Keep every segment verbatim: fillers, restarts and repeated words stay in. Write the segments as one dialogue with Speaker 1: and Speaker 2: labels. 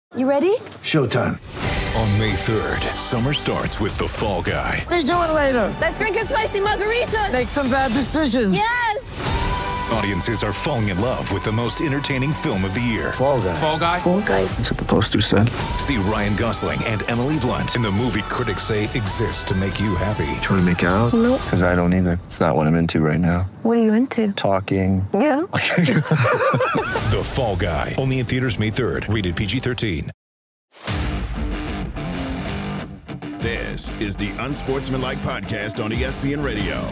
Speaker 1: You ready?
Speaker 2: Showtime.
Speaker 3: On May third, summer starts with The Fall Guy.
Speaker 2: Let's do it later.
Speaker 1: Let's drink a spicy margarita.
Speaker 2: Make some bad decisions.
Speaker 1: Yes!
Speaker 3: Audiences are falling in love with the most entertaining film of the year.
Speaker 2: Fall Guy.
Speaker 4: Fall Guy?
Speaker 1: Fall Guy.
Speaker 2: That's what the poster said.
Speaker 3: See Ryan Gosling and Emily Blunt in the movie critics say exists to make you happy.
Speaker 2: Trying to make it out?
Speaker 1: Nope.
Speaker 2: Because I don't either. It's not what I'm into right now.
Speaker 1: What are you into?
Speaker 2: Talking.
Speaker 1: Yeah.
Speaker 3: The Fall Guy. Only in theaters May third. Rated P G thirteen.
Speaker 5: This is the Unsportsmanlike Podcast on E S P N Radio.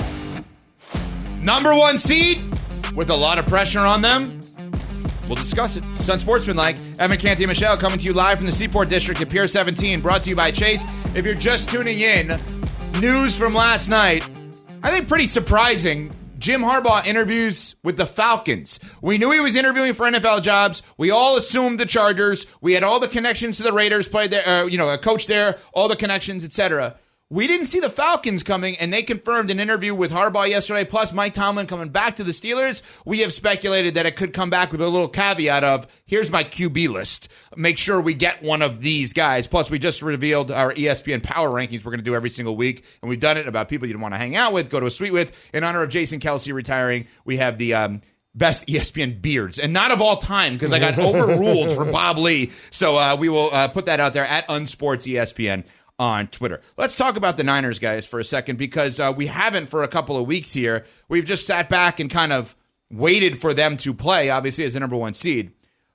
Speaker 4: Number one seed with a lot of pressure on them. We'll discuss it. It's Unsportsmanlike. Evan Canty and Michelle coming to you live from the Seaport District at Pier seventeen, brought to you by Chase. If you're just tuning in, news from last night, I think pretty surprising. Jim Harbaugh interviews with the Falcons. We knew he was interviewing for N F L jobs. We all assumed the Chargers. We had all the connections to the Raiders, played there, uh, you know, a coach there, all the connections, et cetera. We didn't see the Falcons coming, and they confirmed an interview with Harbaugh yesterday, plus Mike Tomlin coming back to the Steelers. We have speculated that it could come back with a little caveat of, here's my Q B list. Make sure we get one of these guys. Plus, we just revealed our E S P N Power Rankings we're going to do every single week, and we've done it about people you don't want to hang out with, go to a suite with. In honor of Jason Kelce retiring, we have the um, best E S P N beards, and not of all time, because I got overruled for Bob Lee. So uh, we will uh, put that out there at Unsports E S P N on Twitter. Let's talk about the Niners, guys, for a second, because uh, we haven't for a couple of weeks here. We've just sat back and kind of waited for them to play, obviously, as the number one seed.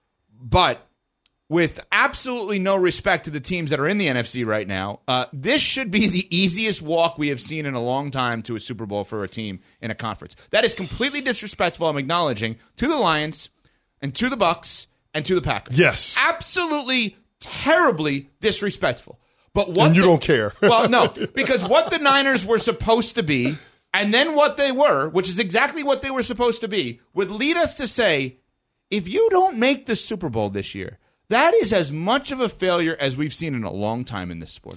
Speaker 4: But with absolutely no respect to the teams that are in the N F C right now, uh, this should be the easiest walk we have seen in a long time to a Super Bowl for a team in a conference. That is completely disrespectful, I'm acknowledging, to the Lions and to the Bucs and to the Packers.
Speaker 6: Yes.
Speaker 4: Absolutely, terribly disrespectful. But what
Speaker 6: and you
Speaker 4: the,
Speaker 6: don't care.
Speaker 4: Well, no, because what the Niners were supposed to be, and then what they were, which is exactly what they were supposed to be, would lead us to say, if you don't make the Super Bowl this year, that is as much of a failure as we've seen in a long time in this sport.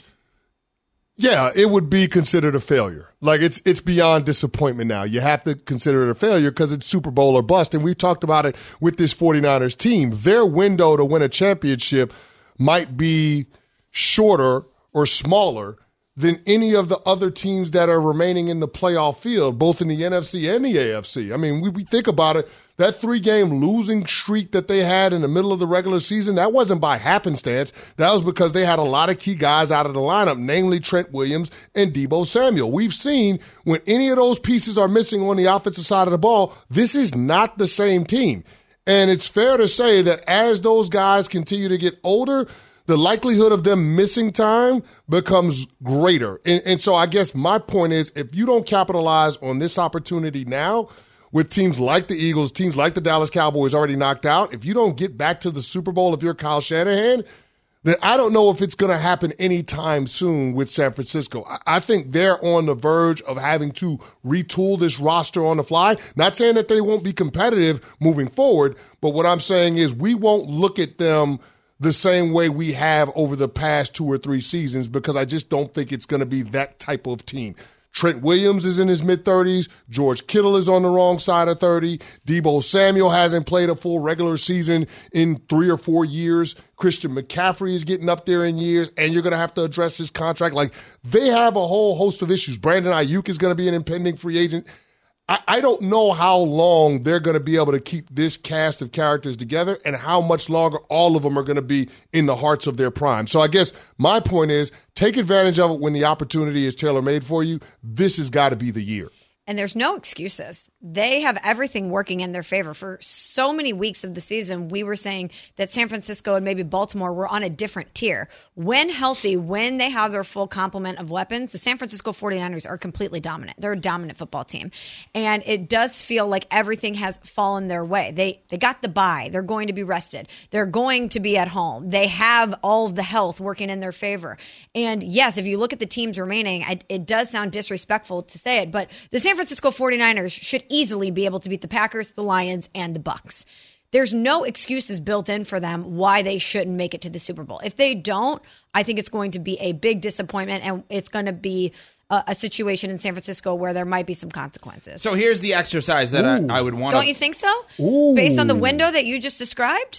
Speaker 6: Yeah, it would be considered a failure. Like, it's it's beyond disappointment now. You have to consider it a failure because it's Super Bowl or bust. And we've talked about it with this 49ers team. Their window to win a championship might be shorter or smaller than any of the other teams that are remaining in the playoff field, both in the N F C and the A F C. I mean, we, we think about it, that three-game losing streak that they had in the middle of the regular season, that wasn't by happenstance. That was because they had a lot of key guys out of the lineup, namely Trent Williams and Deebo Samuel. We've seen when any of those pieces are missing on the offensive side of the ball, this is not the same team. And it's fair to say that as those guys continue to get older, the likelihood of them missing time becomes greater. And, and so I guess my point is, if you don't capitalize on this opportunity now with teams like the Eagles, teams like the Dallas Cowboys already knocked out, if you don't get back to the Super Bowl if you're Kyle Shanahan, then I don't know if it's going to happen anytime soon with San Francisco. I, I think they're on the verge of having to retool this roster on the fly. Not saying that they won't be competitive moving forward, but what I'm saying is we won't look at them the same way we have over the past two or three seasons, because I just don't think it's going to be that type of team. Trent Williams is in his mid-thirties. George Kittle is on the wrong side of thirty. Deebo Samuel hasn't played a full regular season in three or four years. Christian McCaffrey is getting up there in years, and you're going to have to address his contract. Like, they have a whole host of issues. Brandon Ayuk is going to be an impending free agent. I, I don't know how long they're going to be able to keep this cast of characters together and how much longer all of them are going to be in the hearts of their prime. So I guess my point is, take advantage of it when the opportunity is tailor-made for you. This has got to be the year.
Speaker 7: And there's no excuses. They have everything working in their favor. For so many weeks of the season, we were saying that San Francisco and maybe Baltimore were on a different tier. When healthy, when they have their full complement of weapons, the San Francisco 49ers are completely dominant. They're a dominant football team. And it does feel like everything has fallen their way. They they got the bye. They're going to be rested. They're going to be at home. They have all of the health working in their favor. And yes, if you look at the teams remaining, I, it does sound disrespectful to say it, but the San Francisco 49ers should easily be able to beat the Packers, the Lions, and the Bucs. There's no excuses built in for them why they shouldn't make it to the Super Bowl. If they don't, I think it's going to be a big disappointment, and it's going to be a, a situation in San Francisco where there might be some consequences.
Speaker 4: So here's the exercise that I, I would want to...
Speaker 7: Don't you think so?
Speaker 6: Ooh.
Speaker 7: Based on the window that you just described?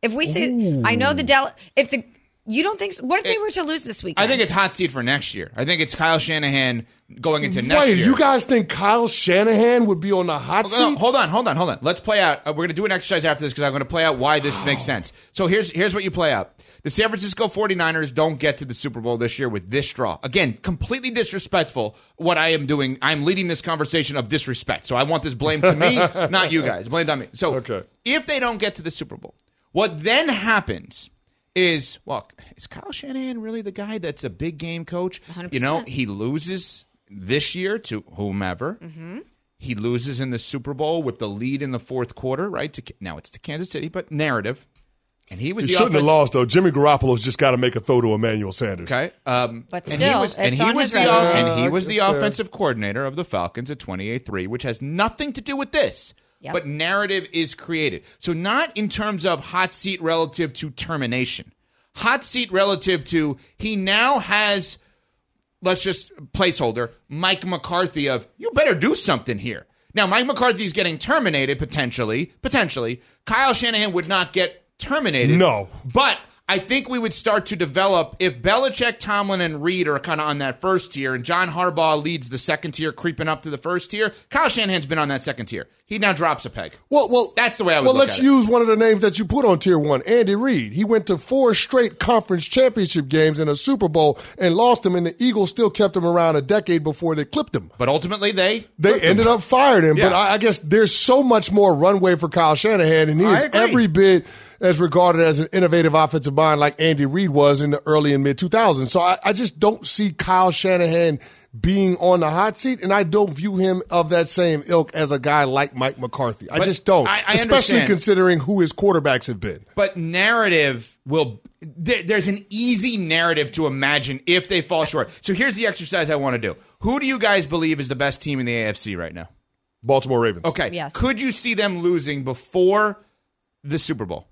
Speaker 7: If we see, I know the Del. If the you don't think, so, what if they were to lose this weekend?
Speaker 4: I think it's hot seat for next year. I think it's Kyle Shanahan going into next
Speaker 6: Wait,
Speaker 4: year.
Speaker 6: you guys think Kyle Shanahan would be on the hot
Speaker 4: Hold on,
Speaker 6: seat?
Speaker 4: hold on, hold on, hold on. Let's play out. Uh, we're going to do an exercise after this because I'm going to play out why this makes sense. So here's here's what you play out. The San Francisco forty-niners don't get to the Super Bowl this year with this draw. Again, completely disrespectful what I am doing. I'm leading this conversation of disrespect. So I want this blame to me, not you guys. Blame on me. So
Speaker 6: Okay.
Speaker 4: if they don't get to the Super Bowl, what then happens is, well, is Kyle Shanahan really the guy that's a big game coach?
Speaker 7: one hundred
Speaker 4: You
Speaker 7: percent.
Speaker 4: know, he loses this year to whomever.
Speaker 7: Mm-hmm.
Speaker 4: He loses in the Super Bowl with the lead in the fourth quarter, right? To, now it's to Kansas City, but narrative. And he was
Speaker 6: He
Speaker 4: the
Speaker 6: shouldn't have
Speaker 4: offense-
Speaker 6: lost, though. Jimmy Garoppolo's just got to make a throw to Emmanuel Sanders.
Speaker 4: Okay, um,
Speaker 7: But
Speaker 4: and he
Speaker 7: still,
Speaker 4: was, and
Speaker 7: it's
Speaker 4: he
Speaker 7: on
Speaker 4: was
Speaker 7: his
Speaker 4: the
Speaker 7: resume.
Speaker 4: and he
Speaker 6: Yeah,
Speaker 4: was the
Speaker 6: that's fair.
Speaker 4: offensive coordinator of the Falcons at twenty-eight three, which has nothing to do with this.
Speaker 7: Yep.
Speaker 4: But narrative is created. So not in terms of hot seat relative to termination. Hot seat relative to he now has, let's just placeholder, Mike McCarthy of, you better do something here. Now, Mike McCarthy is getting terminated potentially. Potentially. Kyle Shanahan would not get terminated.
Speaker 6: No.
Speaker 4: But I think we would start to develop if Belichick, Tomlin, and Reed are kind of on that first tier and John Harbaugh leads the second tier, creeping up to the first tier. Kyle Shanahan's been on that second tier. He now drops a peg.
Speaker 6: Well, well,
Speaker 4: That's the way I would
Speaker 6: Well,
Speaker 4: look
Speaker 6: let's
Speaker 4: at it.
Speaker 6: use one of the names that you put on tier one, Andy Reid. He went to four straight conference championship games and a Super Bowl and lost them, and the Eagles still kept him around a decade before they clipped him.
Speaker 4: But ultimately, they
Speaker 6: They ended up firing him.
Speaker 4: Yeah.
Speaker 6: But I, I guess there's so much more runway for Kyle Shanahan, and he
Speaker 4: I
Speaker 6: is
Speaker 4: agree.
Speaker 6: every bit as regarded as an innovative offensive mind like Andy Reid was in the early and mid two thousands. So I, I just don't see Kyle Shanahan being on the hot seat, and I don't view him of that same ilk as a guy like Mike McCarthy. I
Speaker 4: But
Speaker 6: just don't,
Speaker 4: I- I
Speaker 6: especially
Speaker 4: understand.
Speaker 6: considering who his quarterbacks have been.
Speaker 4: But narrative will there, there's an easy narrative to imagine if they fall short. So here's the exercise I want to do. Who do you guys believe is the best team in the A F C right now?
Speaker 6: Baltimore Ravens.
Speaker 4: Okay.
Speaker 7: Yes.
Speaker 4: Could you see them losing before the Super Bowl?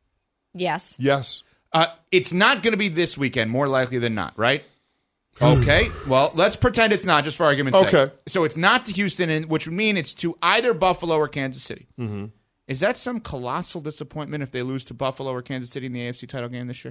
Speaker 7: Yes.
Speaker 6: Yes.
Speaker 4: Uh, it's not going to be this weekend, more likely than not, right? Okay. Well, let's pretend it's not, just for argument's sake.
Speaker 6: Okay.
Speaker 4: So it's not to Houston, and- which would mean it's to either Buffalo or Kansas City.
Speaker 6: Mm-hmm.
Speaker 4: Is that some colossal disappointment if they lose to Buffalo or Kansas City in the A F C title game this year?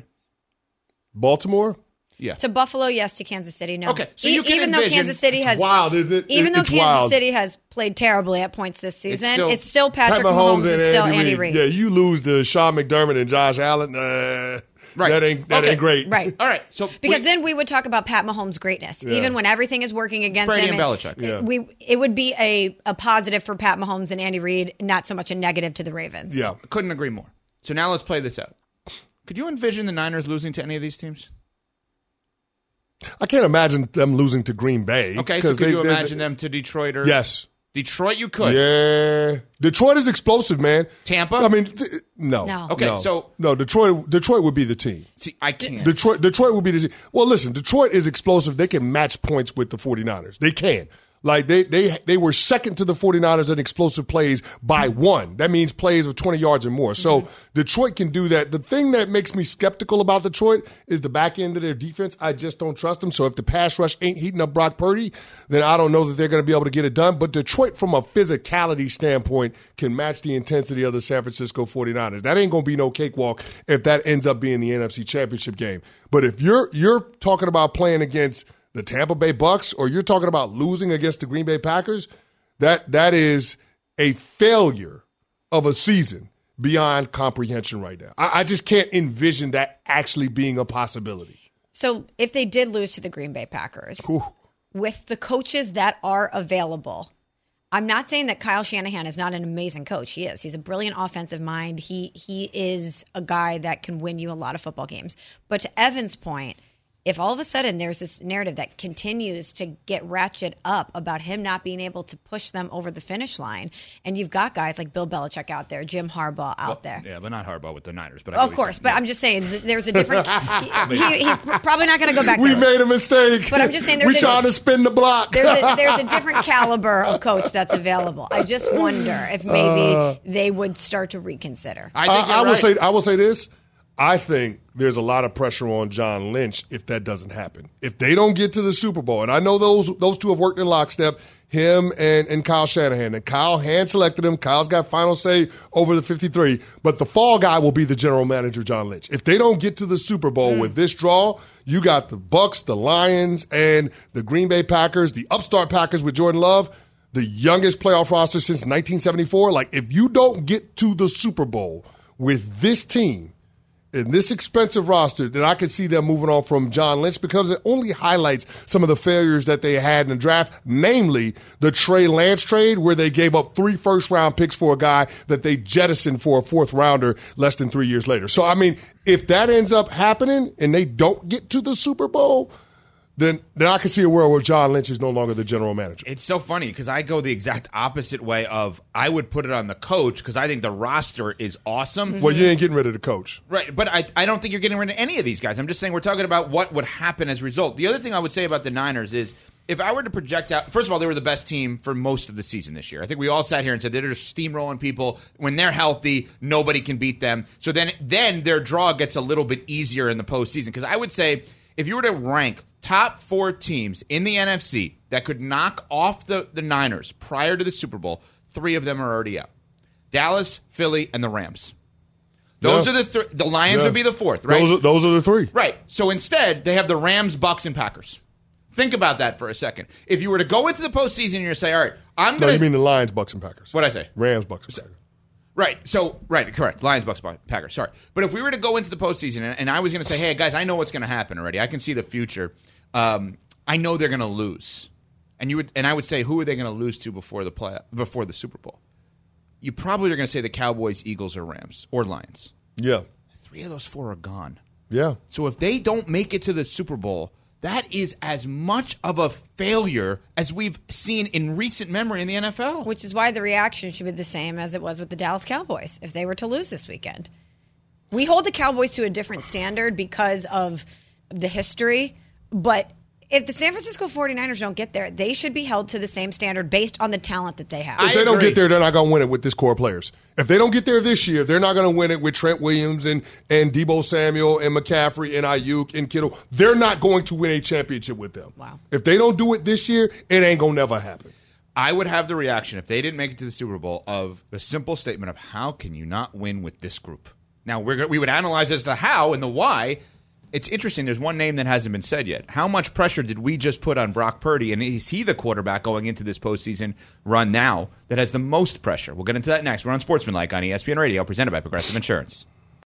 Speaker 6: Baltimore?
Speaker 4: Yeah.
Speaker 7: To Buffalo, yes. To Kansas City, no.
Speaker 4: Okay, so you can
Speaker 7: even though
Speaker 4: envision-
Speaker 7: Kansas City has,
Speaker 6: Wild. It, it,
Speaker 7: even though
Speaker 6: it's
Speaker 7: Kansas
Speaker 6: wild.
Speaker 7: City has played terribly at points this season, it's
Speaker 4: still-
Speaker 7: still, Patrick Mahomes, and it's still Andy Reid.
Speaker 6: Yeah, you lose to Sean McDermott and Josh Allen. Uh,
Speaker 4: Right.
Speaker 6: That ain't that
Speaker 4: Okay.
Speaker 6: ain't great.
Speaker 7: Right.
Speaker 4: All right. So
Speaker 7: Because
Speaker 4: we-
Speaker 7: then we would talk about Pat Mahomes' greatness,
Speaker 6: Yeah.
Speaker 7: even when everything is working against
Speaker 4: Brady
Speaker 7: him.
Speaker 4: and Belichick.
Speaker 6: Yeah.
Speaker 7: We it would be a, a positive for Pat Mahomes and Andy Reid, not so much a negative to the Ravens.
Speaker 6: Yeah.
Speaker 4: couldn't agree more. So now let's play this out. Could you envision the Niners losing to any of these teams?
Speaker 6: I can't imagine them losing to Green Bay.
Speaker 4: Okay, so
Speaker 6: 'cause
Speaker 4: could
Speaker 6: they-
Speaker 4: you
Speaker 6: they-
Speaker 4: imagine them to Detroit or
Speaker 6: Yes.
Speaker 4: Detroit? You could.
Speaker 6: Yeah. Detroit is explosive, man.
Speaker 4: Tampa?
Speaker 6: I mean, th- no.
Speaker 7: No.
Speaker 4: Okay,
Speaker 6: no.
Speaker 4: so-
Speaker 6: no, Detroit. Detroit would be the team.
Speaker 4: See, I can't.
Speaker 6: Detroit. Detroit would be the team. Well, listen, Detroit is explosive. They can match points with the 49ers. They can. Like they they they were second to the 49ers in explosive plays by one. That means plays of twenty yards or more. So
Speaker 7: Mm-hmm.
Speaker 6: Detroit can do that. The thing that makes me skeptical about Detroit is the back end of their defense. I just don't trust them. So if the pass rush ain't heating up Brock Purdy, then I don't know that they're going to be able to get it done. But Detroit, from a physicality standpoint, can match the intensity of the San Francisco 49ers. That ain't going to be no cakewalk if that ends up being the N F C Championship game. But if you're you're talking about playing against the Tampa Bay Bucks, or you're talking about losing against the Green Bay Packers, that that is a failure of a season beyond comprehension right now. I, I just can't envision that actually being a possibility.
Speaker 7: So if they did lose to the Green Bay Packers,
Speaker 6: Ooh.
Speaker 7: with the coaches that are available, I'm not saying that Kyle Shanahan is not an amazing coach. He is. He's a brilliant offensive mind. He he is a guy that can win you a lot of football games. But to Evan's point, if all of a sudden there's this narrative that continues to get ratchet up about him not being able to push them over the finish line, and you've got guys like Bill Belichick out there, Jim Harbaugh out there.
Speaker 4: Yeah, but not Harbaugh with the Niners. But I know
Speaker 7: Of
Speaker 4: what
Speaker 7: course,
Speaker 4: you're
Speaker 7: but
Speaker 4: saying.
Speaker 7: I'm just saying th- there's a different. he, he- he's probably not going to go back.
Speaker 6: We
Speaker 7: there.
Speaker 6: made a mistake.
Speaker 7: But I'm just saying there's
Speaker 6: we
Speaker 7: a-
Speaker 6: trying to spin the block.
Speaker 7: There's a, there's a different caliber of coach that's available. I just wonder if maybe
Speaker 6: Uh,
Speaker 7: they would start to reconsider.
Speaker 4: I think
Speaker 6: I,
Speaker 4: you're
Speaker 6: I will
Speaker 4: right.
Speaker 6: say I will say this. I think there's a lot of pressure on John Lynch if that doesn't happen. If they don't get to the Super Bowl, and I know those those two have worked in lockstep, him and, and Kyle Shanahan. And Kyle hand-selected him. Kyle's got final say over the fifty-three. But the fall guy will be the general manager, John Lynch. If they don't get to the Super Bowl mm. with this draw, you got the Bucks, the Lions, and the Green Bay Packers, the upstart Packers with Jordan Love, the youngest playoff roster since nineteen seventy-four. Like, if you don't get to the Super Bowl with this team, in this expensive roster, that I could see them moving on from John Lynch, because it only highlights some of the failures that they had in the draft, namely the Trey Lance trade, where they gave up three first-round picks for a guy that they jettisoned for a fourth-rounder less than three years later. So, I mean, if that ends up happening and they don't get to the Super Bowl, then then I can see a world where John Lynch is no longer the general manager.
Speaker 4: It's so funny because I go the exact opposite way of I would put it on the coach because I think the roster is awesome.
Speaker 6: Well, you ain't getting rid of the coach.
Speaker 4: Right, but I, I don't think you're getting rid of any of these guys. I'm just saying we're talking about what would happen as a result. The other thing I would say about the Niners is if I were to project out, first of all, they were the best team for most of the season this year. I think we all sat here and said they're just steamrolling people. When they're healthy, nobody can beat them. So then, then their draw gets a little bit easier in the postseason because I would say if you were to rank top four teams in the N F C that could knock off the, the Niners prior to the Super Bowl, three of them are already out. Dallas, Philly, and the Rams. Those yeah. are the th- the Lions yeah. would be the fourth, right?
Speaker 6: Those are, those are the three.
Speaker 4: Right. So instead, they have the Rams, Bucks, and Packers. Think about that for a second. If you were to go into the postseason and you're to say, all right, I'm going to...
Speaker 6: No, you mean the Lions, Bucks, and Packers.
Speaker 4: What'd I say?
Speaker 6: Rams, Bucks, and Packers.
Speaker 4: Right. So, right, correct. Lions, Bucks, Packers. Sorry. But if we were to go into the postseason and, and I was going to say, hey, guys, I know what's going to happen already. I can see the future. Um, I know they're going to lose. And you would, and I would say, who are they going to lose to before the play, before the Super Bowl? You probably are going to say the Cowboys, Eagles, or Rams, or Lions.
Speaker 6: Yeah.
Speaker 4: Three of those four are gone.
Speaker 6: Yeah.
Speaker 4: So if they don't make it to the Super Bowl, that is as much of a failure as we've seen in recent memory in the N F L.
Speaker 7: Which is why the reaction should be the same as it was with the Dallas Cowboys if they were to lose this weekend. We hold the Cowboys to a different standard because of the history, but if the San Francisco forty-niners don't get there, they should be held to the same standard based on the talent that they have.
Speaker 6: If they don't get there, they're not going to win it with this core players. If they don't get there this year, they're not going to win it with Trent Williams and, and Deebo Samuel and McCaffrey and Ayuk and Kittle. They're not going to win a championship with them.
Speaker 7: Wow.
Speaker 6: If they don't do it this year, it ain't going to never happen.
Speaker 4: I would have the reaction, if they didn't make it to the Super Bowl, of a simple statement of how can you not win with this group? Now, we're, we would analyze as to how and the why. It's interesting. There's one name that hasn't been said yet. How much pressure did we just put on Brock Purdy? And is he the quarterback going into this postseason run now that has the most pressure? We'll get into that next. We're on Sportsmanlike on E S P N Radio, presented by Progressive Insurance.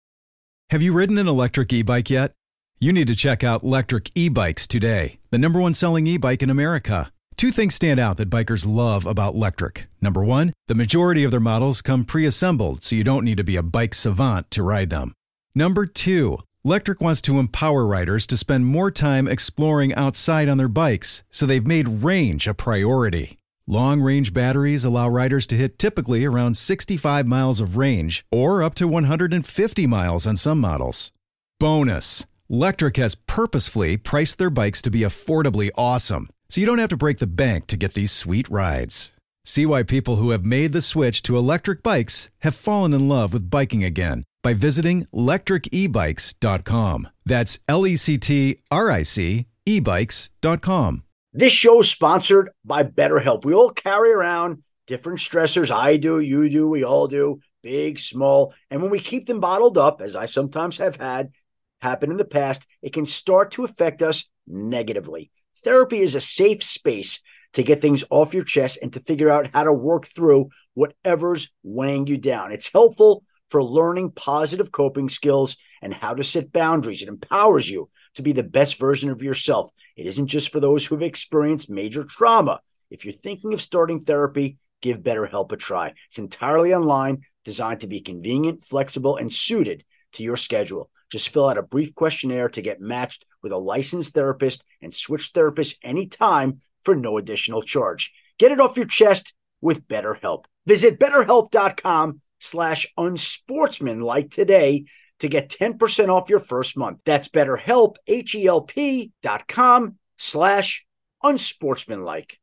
Speaker 8: Have you ridden an electric e-bike yet? You need to check out Lectric E-Bikes today, the number one selling e-bike in America. Two things stand out that bikers love about Lectric. Number one, the majority of their models come pre-assembled, so you don't need to be a bike savant to ride them. Number two, Lectric wants to empower riders to spend more time exploring outside on their bikes, so they've made range a priority. Long-range batteries allow riders to hit typically around sixty-five miles of range, or up to one hundred fifty miles on some models. Bonus, Lectric has purposefully priced their bikes to be affordably awesome, so you don't have to break the bank to get these sweet rides. See why people who have made the switch to electric bikes have fallen in love with biking again by visiting lectric e bikes dot com. That's L E C T R I C e bikes dot com.
Speaker 9: This show is sponsored by BetterHelp. We all carry around different stressors. I do, you do, we all do, big, small. And when we keep them bottled up, as I sometimes have had happen in the past, it can start to affect us negatively. Therapy is a safe space to get things off your chest and to figure out how to work through whatever's weighing you down. It's helpful for learning positive coping skills and how to set boundaries. It empowers you to be the best version of yourself. It isn't just for those who have experienced major trauma. If you're thinking of starting therapy, give BetterHelp a try. It's entirely online, designed to be convenient, flexible, and suited to your schedule. Just fill out a brief questionnaire to get matched with a licensed therapist and switch therapists anytime for no additional charge. Get it off your chest with BetterHelp. Visit BetterHelp.com slash unsportsmanlike today to get ten percent off your first month. That's BetterHelp, H-E-L-P dot com slash unsportsmanlike.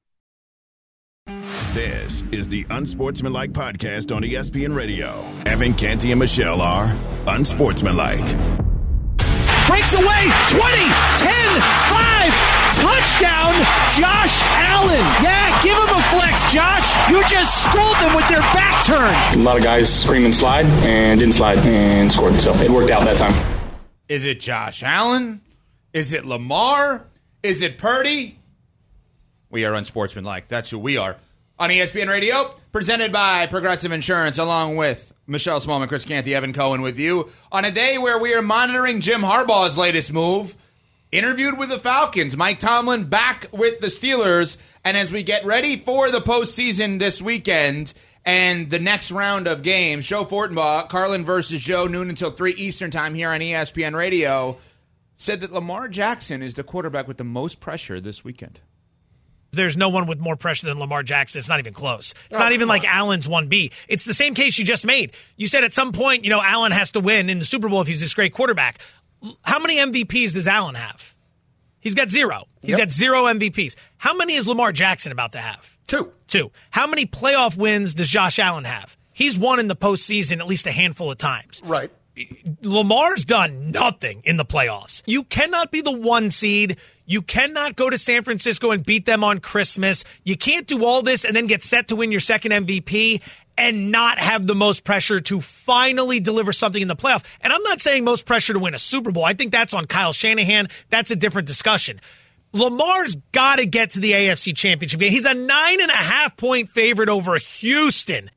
Speaker 5: This is the Unsportsmanlike podcast on E S P N Radio. Evan Canty and Michelle are Unsportsmanlike.
Speaker 10: Breaks away, twenty, ten, five, touchdown! Touchdown, Josh Allen. Yeah, give him a flex, Josh. You just schooled them with their back turned.
Speaker 11: A lot of guys screaming slide and didn't slide and scored, so it worked out that time.
Speaker 4: Is it Josh Allen? Is it Lamar? Is it Purdy? We are unsportsmanlike. That's who we are. On E S P N Radio, presented by Progressive Insurance, along with Michelle Smallman, Chris Canty, Evan Cohen with you, on a day where we are monitoring Jim Harbaugh's latest move. Interviewed with the Falcons, Mike Tomlin back with the Steelers, and as we get ready for the postseason this weekend and the next round of games, Joe Fortenbaugh, Carlin versus Joe, noon until three Eastern time here on E S P N Radio, said that Lamar Jackson is the quarterback with the most pressure this weekend.
Speaker 10: There's no one with more pressure than Lamar Jackson. It's not even close. It's oh, not even like on. Allen's one B. It's the same case you just made. You said at some point, you know, Allen has to win in the Super Bowl if he's this great quarterback. How many M V Ps does Allen have? He's got zero. He's yep. got zero M V Ps. How many is Lamar Jackson about to have?
Speaker 6: Two.
Speaker 10: Two. How many playoff wins does Josh Allen have? He's won in the postseason at least a handful of times.
Speaker 6: Right.
Speaker 10: Lamar's done nothing in the playoffs. You cannot be the one seed. You cannot go to San Francisco and beat them on Christmas. You can't do all this and then get set to win your second M V P and not have the most pressure to finally deliver something in the playoff. And I'm not saying most pressure to win a Super Bowl. I think that's on Kyle Shanahan. That's a different discussion. Lamar's got to get to the A F C Championship game. He's a nine and a half point favorite over Houston.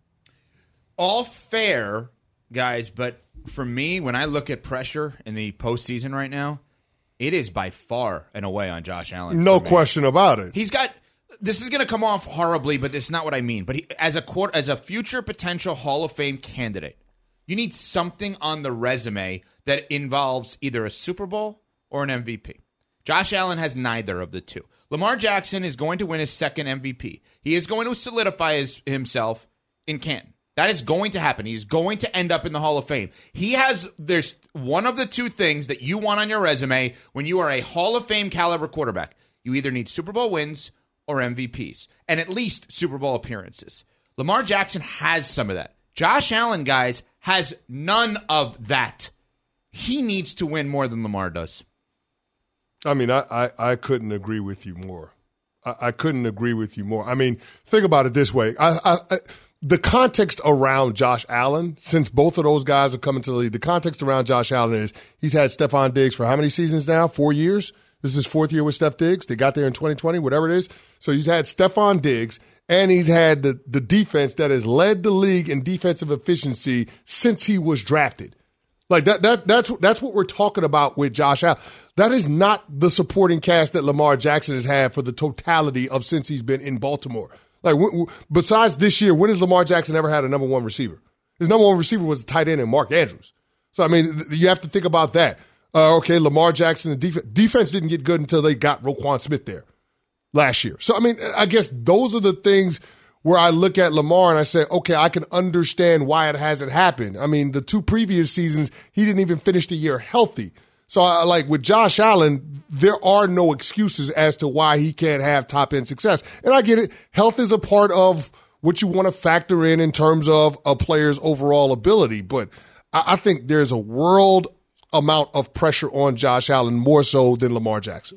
Speaker 4: All fair, guys, but for me, when I look at pressure in the postseason right now, it is by far and away on Josh Allen.
Speaker 6: No question about it.
Speaker 4: He's got. This is going to come off horribly, but this is not what I mean. But he, as a court, as a future potential Hall of Fame candidate, you need something on the resume that involves either a Super Bowl or an M V P. Josh Allen has neither of the two. Lamar Jackson is going to win his second M V P. He is going to solidify his, himself in Canton. That is going to happen. He's going to end up in the Hall of Fame. He has, there's one of the two things that you want on your resume when you are a Hall of Fame caliber quarterback. You either need Super Bowl wins or M V Ps, and at least Super Bowl appearances. Lamar Jackson has some of that. Josh Allen, guys, has none of that. He needs to win more than Lamar does.
Speaker 6: I mean, I, I, I couldn't agree with you more. I, I couldn't agree with you more. I mean, think about it this way. I, I, I The context around Josh Allen, since both of those guys are coming to the league, the context around Josh Allen is he's had Stephon Diggs for how many seasons now? Four years? This is his fourth year with Steph Diggs. They got there in twenty twenty, whatever it is. So he's had Stephon Diggs, and he's had the, the defense that has led the league in defensive efficiency since he was drafted. Like that, that that's that's what we're talking about with Josh Allen. That is not the supporting cast that Lamar Jackson has had for the totality of since he's been in Baltimore. Like, w- w- besides this year, when has Lamar Jackson ever had a number one receiver? His number one receiver was a tight end and Mark Andrews. So, I mean, th- you have to think about that. Uh, okay, Lamar Jackson, the def- defense didn't get good until they got Roquan Smith there last year. So, I mean, I guess those are the things where I look at Lamar and I say, okay, I can understand why it hasn't happened. I mean, the two previous seasons, he didn't even finish the year healthy. So, I, like with Josh Allen, there are no excuses as to why he can't have top-end success. And I get it. Health is a part of what you want to factor in in terms of a player's overall ability. But I, I think there's a world amount of pressure on Josh Allen, more so than Lamar Jackson.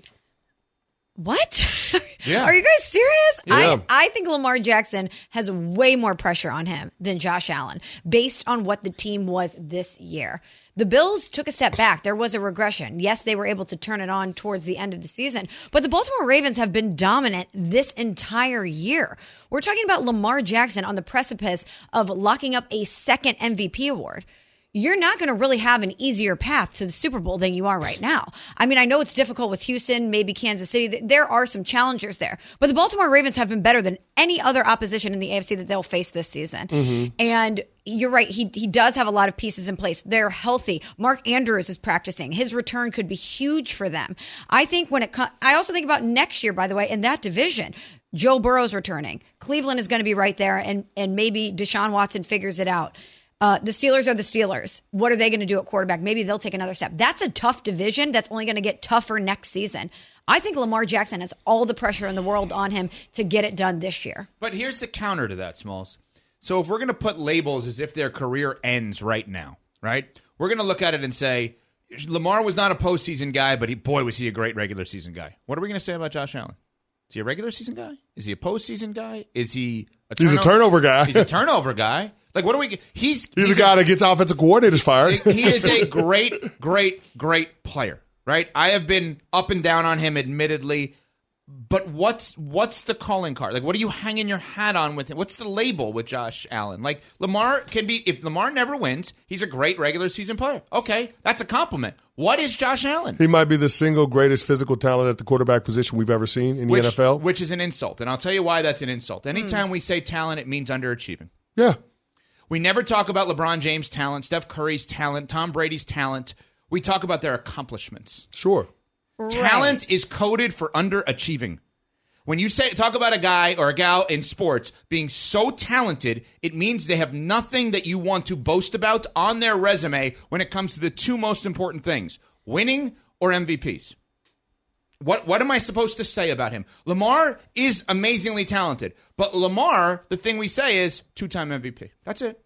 Speaker 7: What?
Speaker 4: Yeah.
Speaker 7: Are you guys serious?
Speaker 6: Yeah.
Speaker 7: I, I think Lamar Jackson has way more pressure on him than Josh Allen based on what the team was this year. The Bills took a step back. There was a regression. Yes, they were able to turn it on towards the end of the season, but the Baltimore Ravens have been dominant this entire year. We're talking about Lamar Jackson on the precipice of locking up a second M V P award. You're not going to really have an easier path to the Super Bowl than you are right now. I mean, I know it's difficult with Houston, maybe Kansas City. There are some challengers there. But the Baltimore Ravens have been better than any other opposition in the A F C that they'll face this season. Mm-hmm. And you're right. He he does have a lot of pieces in place. They're healthy. Mark Andrews is practicing. His return could be huge for them. I think when it comes, I also think about next year, by the way, in that division. Joe Burrow's returning. Cleveland is going to be right there, and and maybe Deshaun Watson figures it out. Uh, the Steelers are the Steelers. What are they going to do at quarterback? Maybe they'll take another step. That's a tough division that's only going to get tougher next season. I think Lamar Jackson has all the pressure in the world on him to get it done this year.
Speaker 4: But here's the counter to that, Smalls. So if we're going to put labels as if their career ends right now, right? We're going to look at it and say, Lamar was not a postseason guy, but he, boy, was he a great regular season guy. What are we going to say about Josh Allen? Is he a regular season guy? Is he a postseason guy? Is he a turnover?
Speaker 6: He's a turnover guy.
Speaker 4: He's a turnover guy. Like, what do we? He's
Speaker 6: he's,
Speaker 4: he's
Speaker 6: a guy
Speaker 4: a,
Speaker 6: that gets offensive coordinators fired.
Speaker 4: He is a great, great, great player. Right? I have been up and down on him, admittedly. But what's what's the calling card? Like, what are you hanging your hat on with him? What's the label with Josh Allen? Like, Lamar can be, if Lamar never wins, he's a great regular season player. Okay, that's a compliment. What is Josh Allen?
Speaker 6: He might be the single greatest physical talent at the quarterback position we've ever seen in the
Speaker 4: which,
Speaker 6: N F L.
Speaker 4: Which is an insult. And I'll tell you why that's an insult. Anytime mm. we say talent, it means underachieving.
Speaker 6: Yeah.
Speaker 4: We never talk about LeBron James' talent, Steph Curry's talent, Tom Brady's talent. We talk about their accomplishments.
Speaker 6: Sure.
Speaker 7: Right.
Speaker 4: Talent is coded for underachieving. When you say talk about a guy or a gal in sports being so talented, it means they have nothing that you want to boast about on their resume when it comes to the two most important things, winning or M V Ps. What what am I supposed to say about him? Lamar is amazingly talented, but Lamar, the thing we say is two-time M V P. That's it.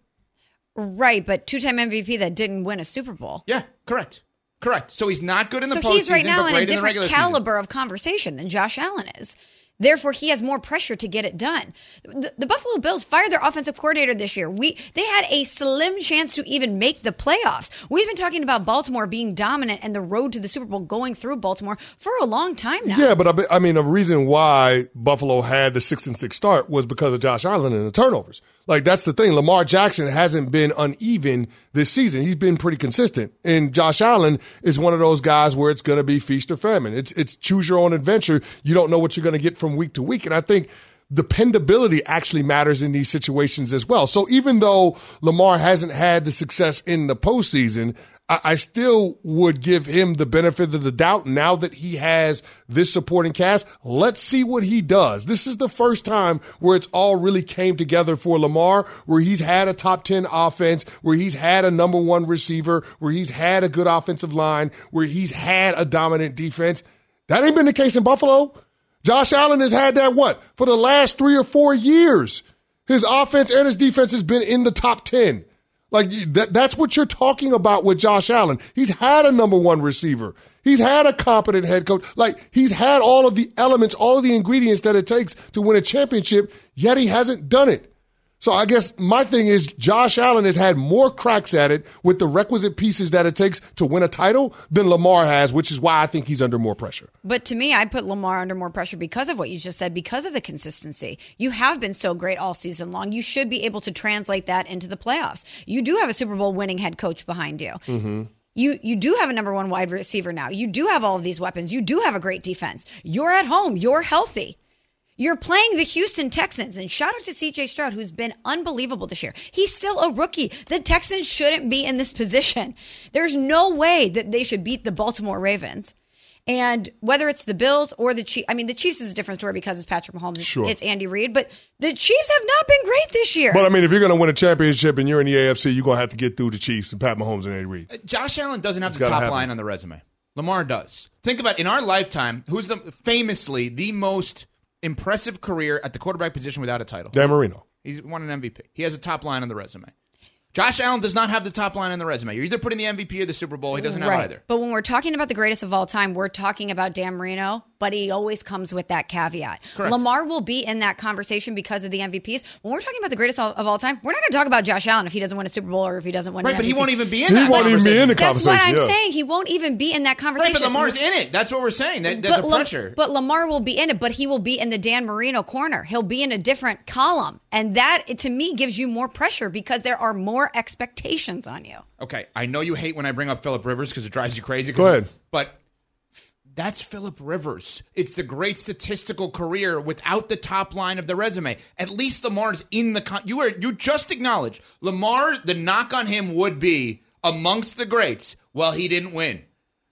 Speaker 7: Right, but two-time M V P that didn't win a Super Bowl.
Speaker 4: Yeah, correct. Correct. So he's not good in the
Speaker 7: so
Speaker 4: postseason,
Speaker 7: he's right now
Speaker 4: but
Speaker 7: in
Speaker 4: great
Speaker 7: a different
Speaker 4: in the regular
Speaker 7: caliber
Speaker 4: season.
Speaker 7: of conversation than Josh Allen is. Therefore, he has more pressure to get it done. The, the Buffalo Bills fired their offensive coordinator this year. We They had a slim chance to even make the playoffs. We've been talking about Baltimore being dominant and the road to the Super Bowl going through Baltimore for a long time now.
Speaker 6: Yeah, but I, I mean, the reason why Buffalo had the six and six start was because of Josh Allen and the turnovers. Like, that's the thing. Lamar Jackson hasn't been uneven this season. He's been pretty consistent. And Josh Allen is one of those guys where it's going to be feast or famine. It's it's choose your own adventure. You don't know what you're going to get from week to week. And I think dependability actually matters in these situations as well. So even though Lamar hasn't had the success in the postseason, I, I still would give him the benefit of the doubt now that he has this supporting cast. Let's see what he does. This is the first time where it's all really came together for Lamar, where he's had a top ten offense, where he's had a number one receiver, where he's had a good offensive line, where he's had a dominant defense. That ain't been the case in Buffalo. Josh Allen has had that, what, for the last three or four years. His offense and his defense has been in the top ten. Like, that, that's what you're talking about with Josh Allen. He's had a number one receiver. He's had a competent head coach. Like, he's had all of the elements, all of the ingredients that it takes to win a championship, yet he hasn't done it. So I guess my thing is Josh Allen has had more cracks at it with the requisite pieces that it takes to win a title than Lamar has, which is why I think he's under more pressure.
Speaker 7: But to me, I put Lamar under more pressure because of what you just said, because of the consistency. You have been so great all season long. You should be able to translate that into the playoffs. You do have a Super Bowl winning head coach behind you. Mm-hmm. You you do have a number one wide receiver now. You do have all of these weapons. You do have a great defense. You're at home. You're healthy. You're playing the Houston Texans, and shout out to C J Stroud, who's been unbelievable this year. He's still a rookie. The Texans shouldn't be in this position. There's no way that they should beat the Baltimore Ravens. And whether it's the Bills or the Chiefs, I mean, the Chiefs is a different story because it's Patrick Mahomes.
Speaker 6: Sure.
Speaker 7: It's Andy Reid, but the Chiefs have not been great this year.
Speaker 6: But, I mean, if you're going to win a championship and you're in the A F C, you're going to have to get through the Chiefs and Pat Mahomes and Andy Reid.
Speaker 4: Uh, Josh Allen doesn't have
Speaker 6: It's
Speaker 4: the top
Speaker 6: happen.
Speaker 4: line on the resume. Lamar does. Think about, in our lifetime, who's the famously the most impressive career at the quarterback position without a title?
Speaker 6: Dan Marino.
Speaker 4: He's won an M V P. He has a top line on the resume. Josh Allen does not have the top line on the resume. You're either putting the M V P or the Super Bowl. He doesn't have
Speaker 7: right.
Speaker 4: either.
Speaker 7: But when we're talking about the greatest of all time, we're talking about Dan Marino, but he always comes with that caveat.
Speaker 4: Correct.
Speaker 7: Lamar will be in that conversation because of the M V Ps. When we're talking about the greatest of all time, we're not going to talk about Josh Allen if he doesn't win a Super Bowl or if he doesn't win
Speaker 4: Right,
Speaker 7: an
Speaker 4: but
Speaker 7: M V P.
Speaker 4: he won't even be in
Speaker 6: He
Speaker 4: that
Speaker 6: won't even
Speaker 4: conversation.
Speaker 6: be in the
Speaker 7: That's
Speaker 6: conversation.
Speaker 7: what I'm
Speaker 6: yeah.
Speaker 7: saying. He won't even be in that conversation.
Speaker 4: Right, but Lamar's in it. That's what we're saying. That, that's
Speaker 7: but
Speaker 4: a
Speaker 7: Lam-
Speaker 4: pressure.
Speaker 7: But Lamar will be in it, but he will be in the Dan Marino corner. He'll be in a different column. And that, to me, gives you more pressure because there are more expectations on you.
Speaker 4: Okay, I know you hate when I bring up Phillip Rivers because it drives you crazy.
Speaker 6: Go ahead.
Speaker 4: But that's Phillip Rivers. It's the great statistical career without the top line of the resume. At least Lamar's in the con- you are you just acknowledged Lamar. The knock on him would be amongst the greats. Well, he didn't win.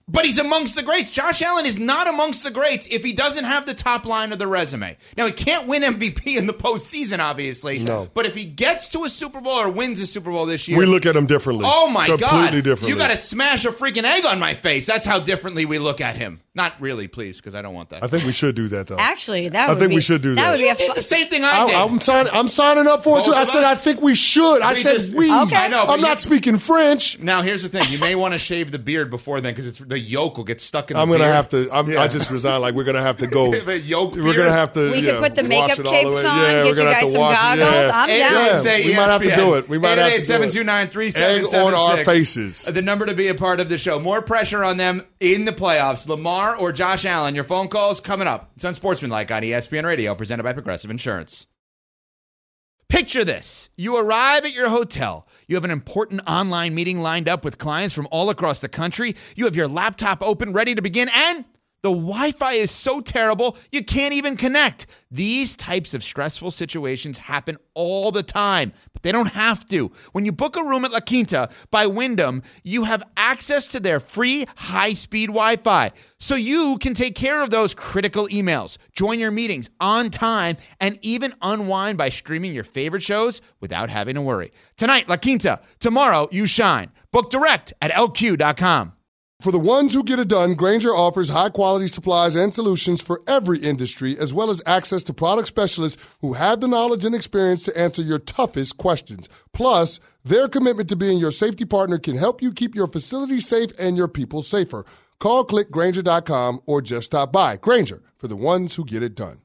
Speaker 4: But he's amongst the greats. Josh Allen is not amongst the greats if he doesn't have the top line of the resume. Now, he can't win M V P in the postseason, obviously.
Speaker 6: No.
Speaker 4: But if he gets to a Super Bowl or wins a Super Bowl this year.
Speaker 6: We look at him differently.
Speaker 4: Oh, my
Speaker 6: Completely
Speaker 4: God.
Speaker 6: Completely differently.
Speaker 4: You got to smash a freaking egg on my face. That's how differently we look at him. Not really, please, because I don't want that.
Speaker 6: I think we should do that, though.
Speaker 7: Actually, that
Speaker 6: I
Speaker 7: would
Speaker 6: think
Speaker 7: be,
Speaker 6: we should do that.
Speaker 7: That would be
Speaker 4: You
Speaker 7: a
Speaker 4: did
Speaker 7: fun.
Speaker 4: the same thing I did.
Speaker 6: I, I'm, sign, I'm signing up for it, too.
Speaker 4: Both
Speaker 6: I
Speaker 4: of
Speaker 6: said
Speaker 4: us?
Speaker 6: I think we should. I
Speaker 4: We
Speaker 6: said
Speaker 4: just-
Speaker 6: we.
Speaker 7: Okay.
Speaker 4: I know, but
Speaker 6: I'm not
Speaker 4: you-
Speaker 6: speaking French.
Speaker 4: Now, here's the thing. You may want to shave the beard before then because the yolk will get stuck in the
Speaker 6: I'm
Speaker 4: beard.
Speaker 6: going to have to. I'm,
Speaker 4: Yeah.
Speaker 6: I just resigned. Like, we're going to have to go.
Speaker 4: The yolk
Speaker 6: We're
Speaker 4: beard?
Speaker 6: going to have to.
Speaker 7: We
Speaker 6: yeah,
Speaker 7: could put the
Speaker 6: wash
Speaker 7: makeup
Speaker 6: it all the
Speaker 7: capes
Speaker 6: way.
Speaker 7: on,
Speaker 6: Yeah,
Speaker 7: get
Speaker 6: we're
Speaker 7: you
Speaker 6: gonna have
Speaker 7: guys
Speaker 6: to
Speaker 7: some
Speaker 6: wash it.
Speaker 7: goggles.
Speaker 6: Yeah.
Speaker 7: I'm
Speaker 4: eight
Speaker 7: down.
Speaker 4: eight
Speaker 6: Yeah,
Speaker 4: say
Speaker 6: we might have to
Speaker 4: E S P N.
Speaker 6: do it. We might have to do it.
Speaker 4: seven two nine, three seven seven six.
Speaker 6: Egg on our faces.
Speaker 4: The number to be a part of the show. More pressure on them in the playoffs. Lamar or Josh Allen. Your phone calls coming up. It's Unsportsmanlike on E S P N Radio, presented by Progressive Insurance. Picture this. You arrive at your hotel. You have an important online meeting lined up with clients from all across the country. You have your laptop open, ready to begin, and the Wi-Fi is so terrible, you can't even connect. These types of stressful situations happen all the time, but they don't have to. When you book a room at La Quinta by Wyndham, you have access to their free high-speed Wi-Fi, so you can take care of those critical emails, join your meetings on time, and even unwind by streaming your favorite shows without having to worry. Tonight, La Quinta. Tomorrow, you shine. Book direct at L Q dot com.
Speaker 6: For the ones who get it done, Grainger offers high-quality supplies and solutions for every industry, as well as access to product specialists who have the knowledge and experience to answer your toughest questions. Plus, their commitment to being your safety partner can help you keep your facility safe and your people safer. Call, click Grainger dot com, or just stop by. Grainger, for the ones who get it done.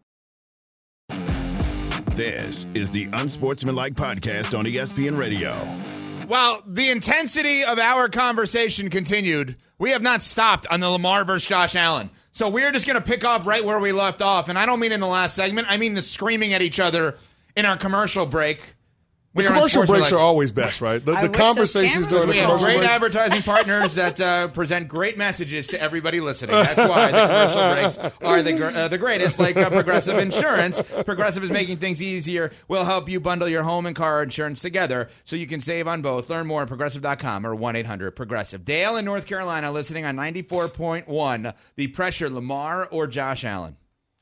Speaker 5: This is the Unsportsmanlike Podcast on E S P N Radio.
Speaker 4: While the intensity of our conversation continued, we have not stopped on the Lamar versus Josh Allen. So we're just going to pick up right where we left off. And I don't mean in the last segment. I mean the screaming at each other in our commercial break.
Speaker 6: The
Speaker 4: We are
Speaker 6: commercial breaks
Speaker 4: Unsportsmanlike.
Speaker 6: are always best, right? The,
Speaker 7: I
Speaker 6: the
Speaker 7: wish those
Speaker 6: conversations during
Speaker 7: cameras
Speaker 6: the
Speaker 4: We have
Speaker 6: commercial
Speaker 4: great
Speaker 6: breaks.
Speaker 4: advertising partners that uh, present great messages to everybody listening. That's why the commercial breaks are the, gr- uh, the greatest, like uh, Progressive Insurance. Progressive is making things easier. We'll help you bundle your home and car insurance together so you can save on both. Learn more at progressive dot com or one eight hundred progressive. Dale in North Carolina listening on ninety-four point one. The pressure, Lamar or Josh Allen?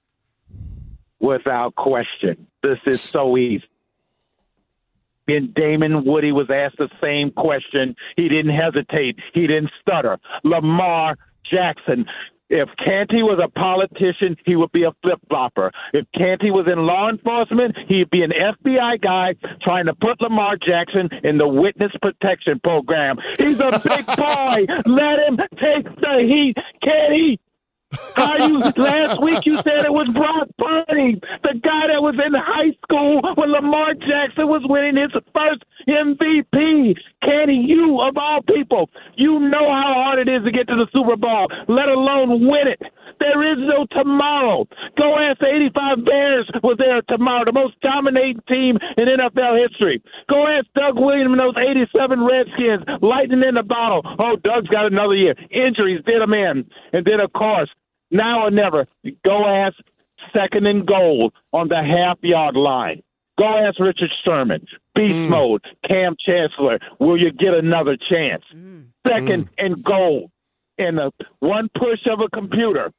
Speaker 12: Without question. This is so easy. And Damon Woody was asked the same question. He didn't hesitate. He didn't stutter. Lamar Jackson. If Canty was a politician, he would be a flip-flopper. If Canty was in law enforcement, he'd be an F B I guy trying to put Lamar Jackson in the witness protection program. He's a big boy. Let him take the heat. Canty. How you last week you said it was Brock Purdy, the guy that was in high school when Lamar Jackson was winning his first M V P. Canty, you of all people, you know how hard it is to get to the Super Bowl, let alone win it. There is no tomorrow. Go ask the eighty-five Bears was there tomorrow, the most dominating team in N F L history. Go ask Doug Williams and those eighty-seven Redskins, lightning in the bottle. Oh, Doug's got another year. Injuries did him in. And then, of course, now or never, go ask second and goal on the half-yard line. Go ask Richard Sherman, beast mm. mode, Cam Chancellor, will you get another chance? Mm. Second mm. and goal in a one push of a computer.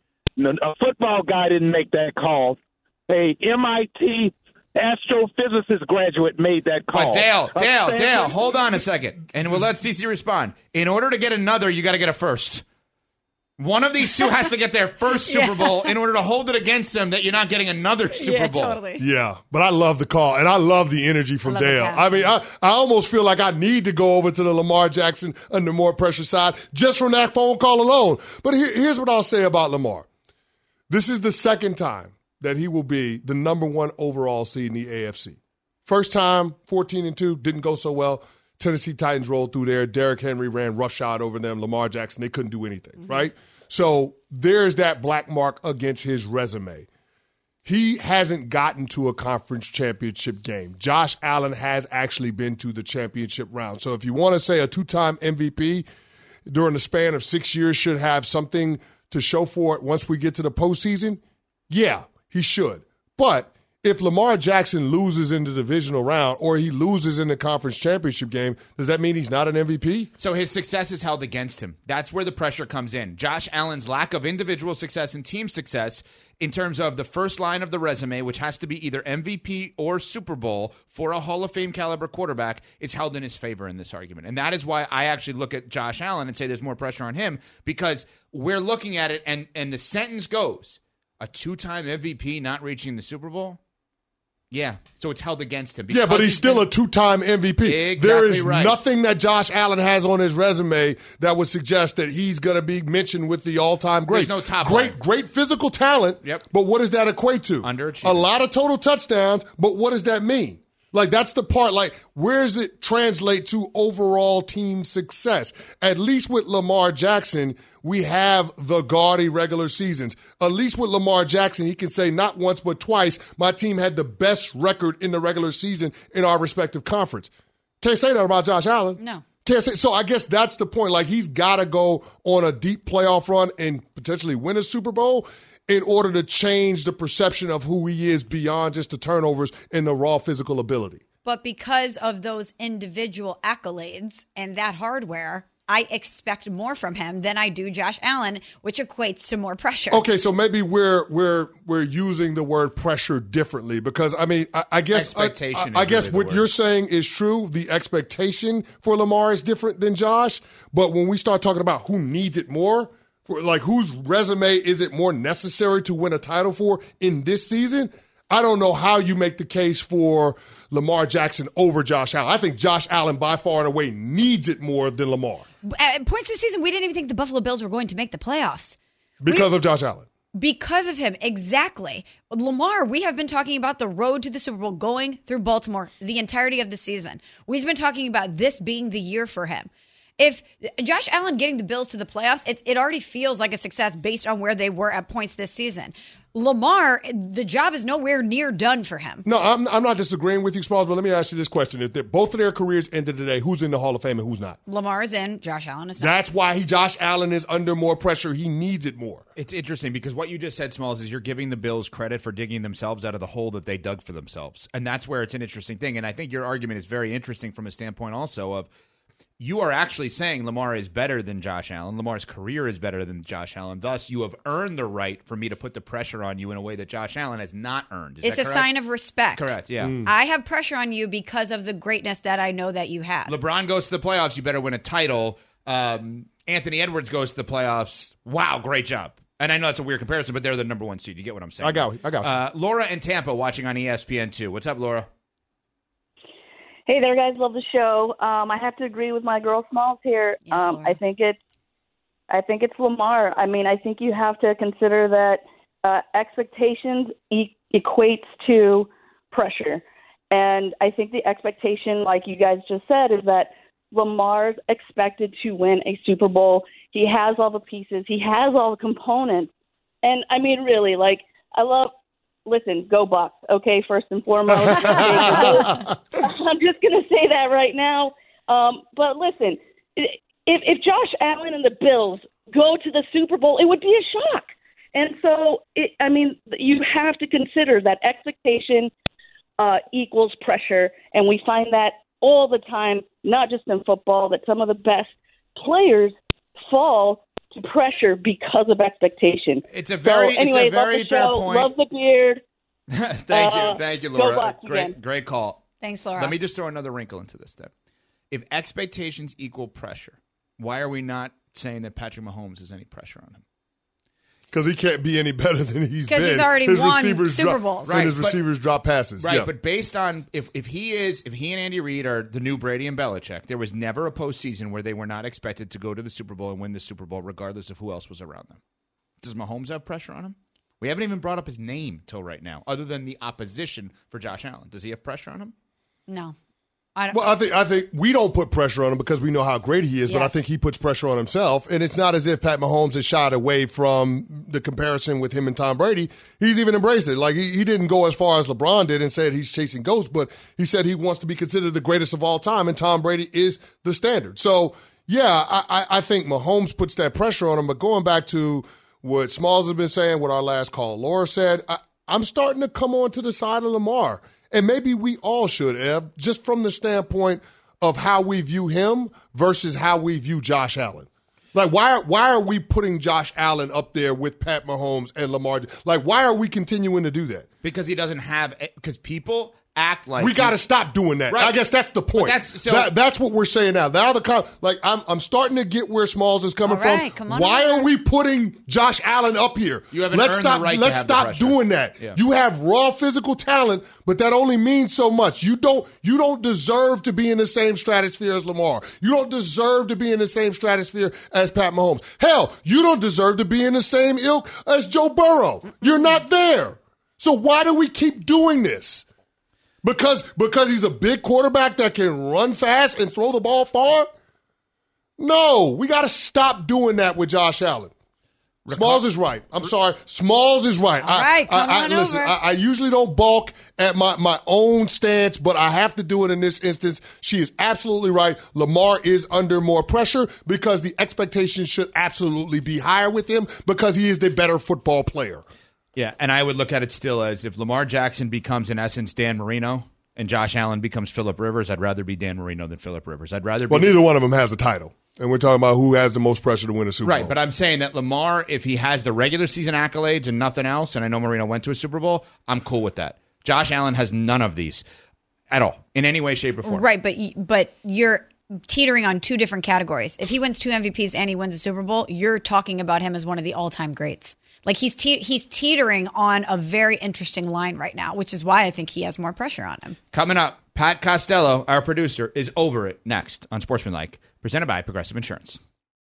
Speaker 12: A football guy didn't make that call. A M I T astrophysicist graduate made that call.
Speaker 4: But Dale,
Speaker 12: A
Speaker 4: Dale,
Speaker 12: Stanford-
Speaker 4: Dale, hold on a second. And we'll let Cece respond. In order to get another, you got to get a first. One of these two has to get their first Super Bowl in order to hold it against them that you're not getting another Super
Speaker 7: yeah,
Speaker 4: Bowl.
Speaker 7: Totally.
Speaker 6: Yeah, but I love the call, and I love the energy from Dale. I mean, I, I almost feel like I need to go over to the Lamar Jackson under more pressure side just from that phone call alone. But here, here's what I'll say about Lamar. This is the second time that he will be the number one overall seed in the A F C. First time, fourteen and two, didn't go so well. Tennessee Titans rolled through there. Derrick Henry ran roughshod over them. Lamar Jackson, they couldn't do anything, mm-hmm. right? So there's that black mark against his resume. He hasn't gotten to a conference championship game. Josh Allen has actually been to the championship round. So if you want to say a two-time M V P during the span of six years should have something to show for it once we get to the postseason, yeah, he should. But if Lamar Jackson loses in the divisional round or he loses in the conference championship game, does that mean he's not an M V P?
Speaker 4: So his success is held against him. That's where the pressure comes in. Josh Allen's lack of individual success and team success in terms of the first line of the resume, which has to be either M V P or Super Bowl for a Hall of Fame caliber quarterback, is held in his favor in this argument. And that is why I actually look at Josh Allen and say there's more pressure on him, because we're looking at it and, and the sentence goes, a two-time M V P not reaching the Super Bowl? Yeah, so it's held against him.
Speaker 6: Yeah, but he's, he's still been a two-time M V P.
Speaker 4: Exactly
Speaker 6: there is
Speaker 4: right.
Speaker 6: nothing that Josh Allen has on his resume that would suggest that he's going to be mentioned with the all-time greats.
Speaker 4: There's no top
Speaker 6: Great,
Speaker 4: line.
Speaker 6: great physical talent,
Speaker 4: Yep.
Speaker 6: but what does that equate to?
Speaker 4: Underachieving.
Speaker 6: A lot of total touchdowns, but what does that mean? Like, that's the part, like, where does it translate to overall team success? At least with Lamar Jackson, we have the gaudy regular seasons. At least with Lamar Jackson, he can say not once but twice, my team had the best record in the regular season in our respective conference. Can't say that about Josh Allen.
Speaker 7: No.
Speaker 6: Can't say. So I guess that's the point. Like, he's got to go on a deep playoff run and potentially win a Super Bowl in order to change the perception of who he is beyond just the turnovers and the raw physical ability.
Speaker 7: But because of those individual accolades and that hardware, I expect more from him than I do Josh Allen, which equates to more pressure.
Speaker 6: Okay, so maybe we're we're we're using the word pressure differently, because I mean I, I guess
Speaker 4: expectation
Speaker 6: I, I, I
Speaker 4: is
Speaker 6: guess
Speaker 4: really
Speaker 6: what
Speaker 4: the
Speaker 6: you're
Speaker 4: word.
Speaker 6: saying is true. The expectation for Lamar is different than Josh, but when we start talking about who needs it more, for like whose resume is it more necessary to win a title for in this season, I don't know how you make the case for Lamar Jackson over Josh Allen. I think Josh Allen by far and away needs it more than Lamar.
Speaker 7: At points this season, we didn't even think the Buffalo Bills were going to make the playoffs.
Speaker 6: Because
Speaker 7: we,
Speaker 6: of Josh Allen.
Speaker 7: Because of him, exactly. Lamar, we have been talking about the road to the Super Bowl going through Baltimore the entirety of the season. We've been talking about this being the year for him. If Josh Allen getting the Bills to the playoffs, it, it already feels like a success based on where they were at points this season. Lamar, the job is nowhere near done for him.
Speaker 6: No, I'm, I'm not disagreeing with you, Smalls, but let me ask you this question. If both of their careers ended today, who's in the Hall of Fame and who's not?
Speaker 7: Lamar is in, Josh Allen is not.
Speaker 6: That's why he, Josh Allen is under more pressure. He needs it more.
Speaker 4: It's interesting because what you just said, Smalls, is you're giving the Bills credit for digging themselves out of the hole that they dug for themselves. And that's where it's an interesting thing. And I think your argument is very interesting from a standpoint also of you are actually saying Lamar is better than Josh Allen. Lamar's career is better than Josh Allen. Thus, you have earned the right for me to put the pressure on you in a way that Josh Allen has not earned. Is
Speaker 7: it's
Speaker 4: that
Speaker 7: a
Speaker 4: correct?
Speaker 7: sign of respect.
Speaker 4: Correct, yeah.
Speaker 6: Mm.
Speaker 7: I have pressure on you because of the greatness that I know that you have.
Speaker 4: LeBron goes to the playoffs, you better win a title. Um, Anthony Edwards goes to the playoffs. Wow, great job. And I know it's a weird comparison, but they're the number one seed. You get what I'm saying?
Speaker 6: I got you. I got you.
Speaker 4: Uh, Laura in Tampa watching on E S P N two. What's up, Laura?
Speaker 13: Hey there, guys. Love the show. Um, I have to agree with my girl Smalls here.
Speaker 7: Yes,
Speaker 13: um,
Speaker 7: Laura.
Speaker 13: I think it's, I think it's Lamar. I mean, I think you have to consider that uh, expectations e- equates to pressure, and I think the expectation, like you guys just said, is that Lamar's expected to win a Super Bowl. He has all the pieces. He has all the components, and I mean, really, like I love. Listen, go Bucs, okay, first and foremost. I'm just going to say that right now. Um, but listen, if, if Josh Allen and the Bills go to the Super Bowl, it would be a shock. And so, it, I mean, you have to consider that expectation uh, equals pressure, and we find that all the time, not just in football, that some of the best players fall to pressure because of expectation.
Speaker 4: It's a very,
Speaker 13: so, anyway,
Speaker 4: it's a very
Speaker 13: love the
Speaker 4: fair
Speaker 13: show,
Speaker 4: point.
Speaker 13: Love the beard.
Speaker 4: thank
Speaker 13: uh,
Speaker 4: you, thank you,
Speaker 13: go
Speaker 4: Laura.
Speaker 13: Bucs
Speaker 4: Great,
Speaker 13: again.
Speaker 4: great call.
Speaker 7: Thanks, Laura.
Speaker 4: Let me just throw another wrinkle into this then. If expectations equal pressure, why are we not saying that Patrick Mahomes has any pressure on him?
Speaker 6: Because he can't be any better than he's been.
Speaker 7: Because he's already
Speaker 6: his
Speaker 7: won
Speaker 6: receivers
Speaker 7: Super
Speaker 6: drop,
Speaker 7: Bowls.
Speaker 6: And
Speaker 4: Right,
Speaker 6: his
Speaker 4: but-
Speaker 6: receivers drop passes.
Speaker 4: Right,
Speaker 6: Yeah.
Speaker 4: but based on if, if he is if he and Andy Reid are the new Brady and Belichick, there was never a postseason where they were not expected to go to the Super Bowl and win the Super Bowl, regardless of who else was around them. Does Mahomes have pressure on him? We haven't even brought up his name till right now, other than the opposition for Josh Allen. Does he have pressure on him?
Speaker 7: No. I don't.
Speaker 6: Well, I think I think we don't put pressure on him because we know how great he is, but I
Speaker 7: Yes.
Speaker 6: think he puts pressure on himself. And it's not as if Pat Mahomes has shied away from the comparison with him and Tom Brady. He's even embraced it. Like he, he didn't go as far as LeBron did and said he's chasing ghosts, but he said he wants to be considered the greatest of all time, and Tom Brady is the standard. So yeah, I, I, I think Mahomes puts that pressure on him. But going back to what Smalls has been saying, what our last call Laura said, I, I'm starting to come on to the side of Lamar. And maybe we all should, Ev, just from the standpoint of how we view him versus how we view Josh Allen. Like, why, why are we putting Josh Allen up there with Pat Mahomes and Lamar? Like, why are we continuing to do that?
Speaker 4: Because he doesn't have – because people – act like
Speaker 6: we got to stop doing that.
Speaker 4: Right.
Speaker 6: I guess that's the point. That's, so, that, that's what we're saying now. Now the com- like I'm I'm starting to get where Smalls is coming
Speaker 7: right,
Speaker 6: from.
Speaker 7: come
Speaker 6: Why
Speaker 7: over.
Speaker 6: are we putting Josh Allen up here?
Speaker 4: You haven't
Speaker 6: let's
Speaker 4: earned
Speaker 6: stop.
Speaker 4: the right
Speaker 6: let's
Speaker 4: to have
Speaker 6: stop
Speaker 4: the pressure.
Speaker 6: doing that.
Speaker 4: Yeah.
Speaker 6: You have raw physical talent, but that only means so much. You don't you don't deserve to be in the same stratosphere as Lamar. You don't deserve to be in the same stratosphere as Pat Mahomes. Hell, you don't deserve to be in the same ilk as Joe Burrow. You're not there. So why do we keep doing this? Because because he's a big quarterback that can run fast and throw the ball far? No, we got to stop doing that with Josh Allen. Smalls is right. I'm sorry. Smalls is right.
Speaker 7: All right, come
Speaker 6: I, I,
Speaker 7: on
Speaker 6: I, listen,
Speaker 7: over.
Speaker 6: I, I usually don't balk at my, my own stance, but I have to do it in this instance. She is absolutely right. Lamar is under more pressure because the expectation should absolutely be higher with him because he is the better football player.
Speaker 4: Yeah, and I would look at it still as if Lamar Jackson becomes, in essence, Dan Marino and Josh Allen becomes Phillip Rivers, I'd rather be Dan Marino than Phillip Rivers. I'd rather be.
Speaker 6: Well, neither one of them has a title. And we're talking about who has the most pressure to win a Super
Speaker 4: right,
Speaker 6: Bowl.
Speaker 4: But I'm saying that Lamar, if he has the regular season accolades and nothing else, and I know Marino went to a Super Bowl, I'm cool with that. Josh Allen has none of these at all, in any way, shape, or form.
Speaker 7: Right, but but you're teetering on two different categories. If he wins two M V Ps and he wins a Super Bowl, you're talking about him as one of the all-time greats. Like he's te- he's teetering on a very interesting line right now, which is why I think he has more pressure on him.
Speaker 4: Coming up, Pat Costello, our producer, is over it next on Sportsmanlike, presented by Progressive Insurance.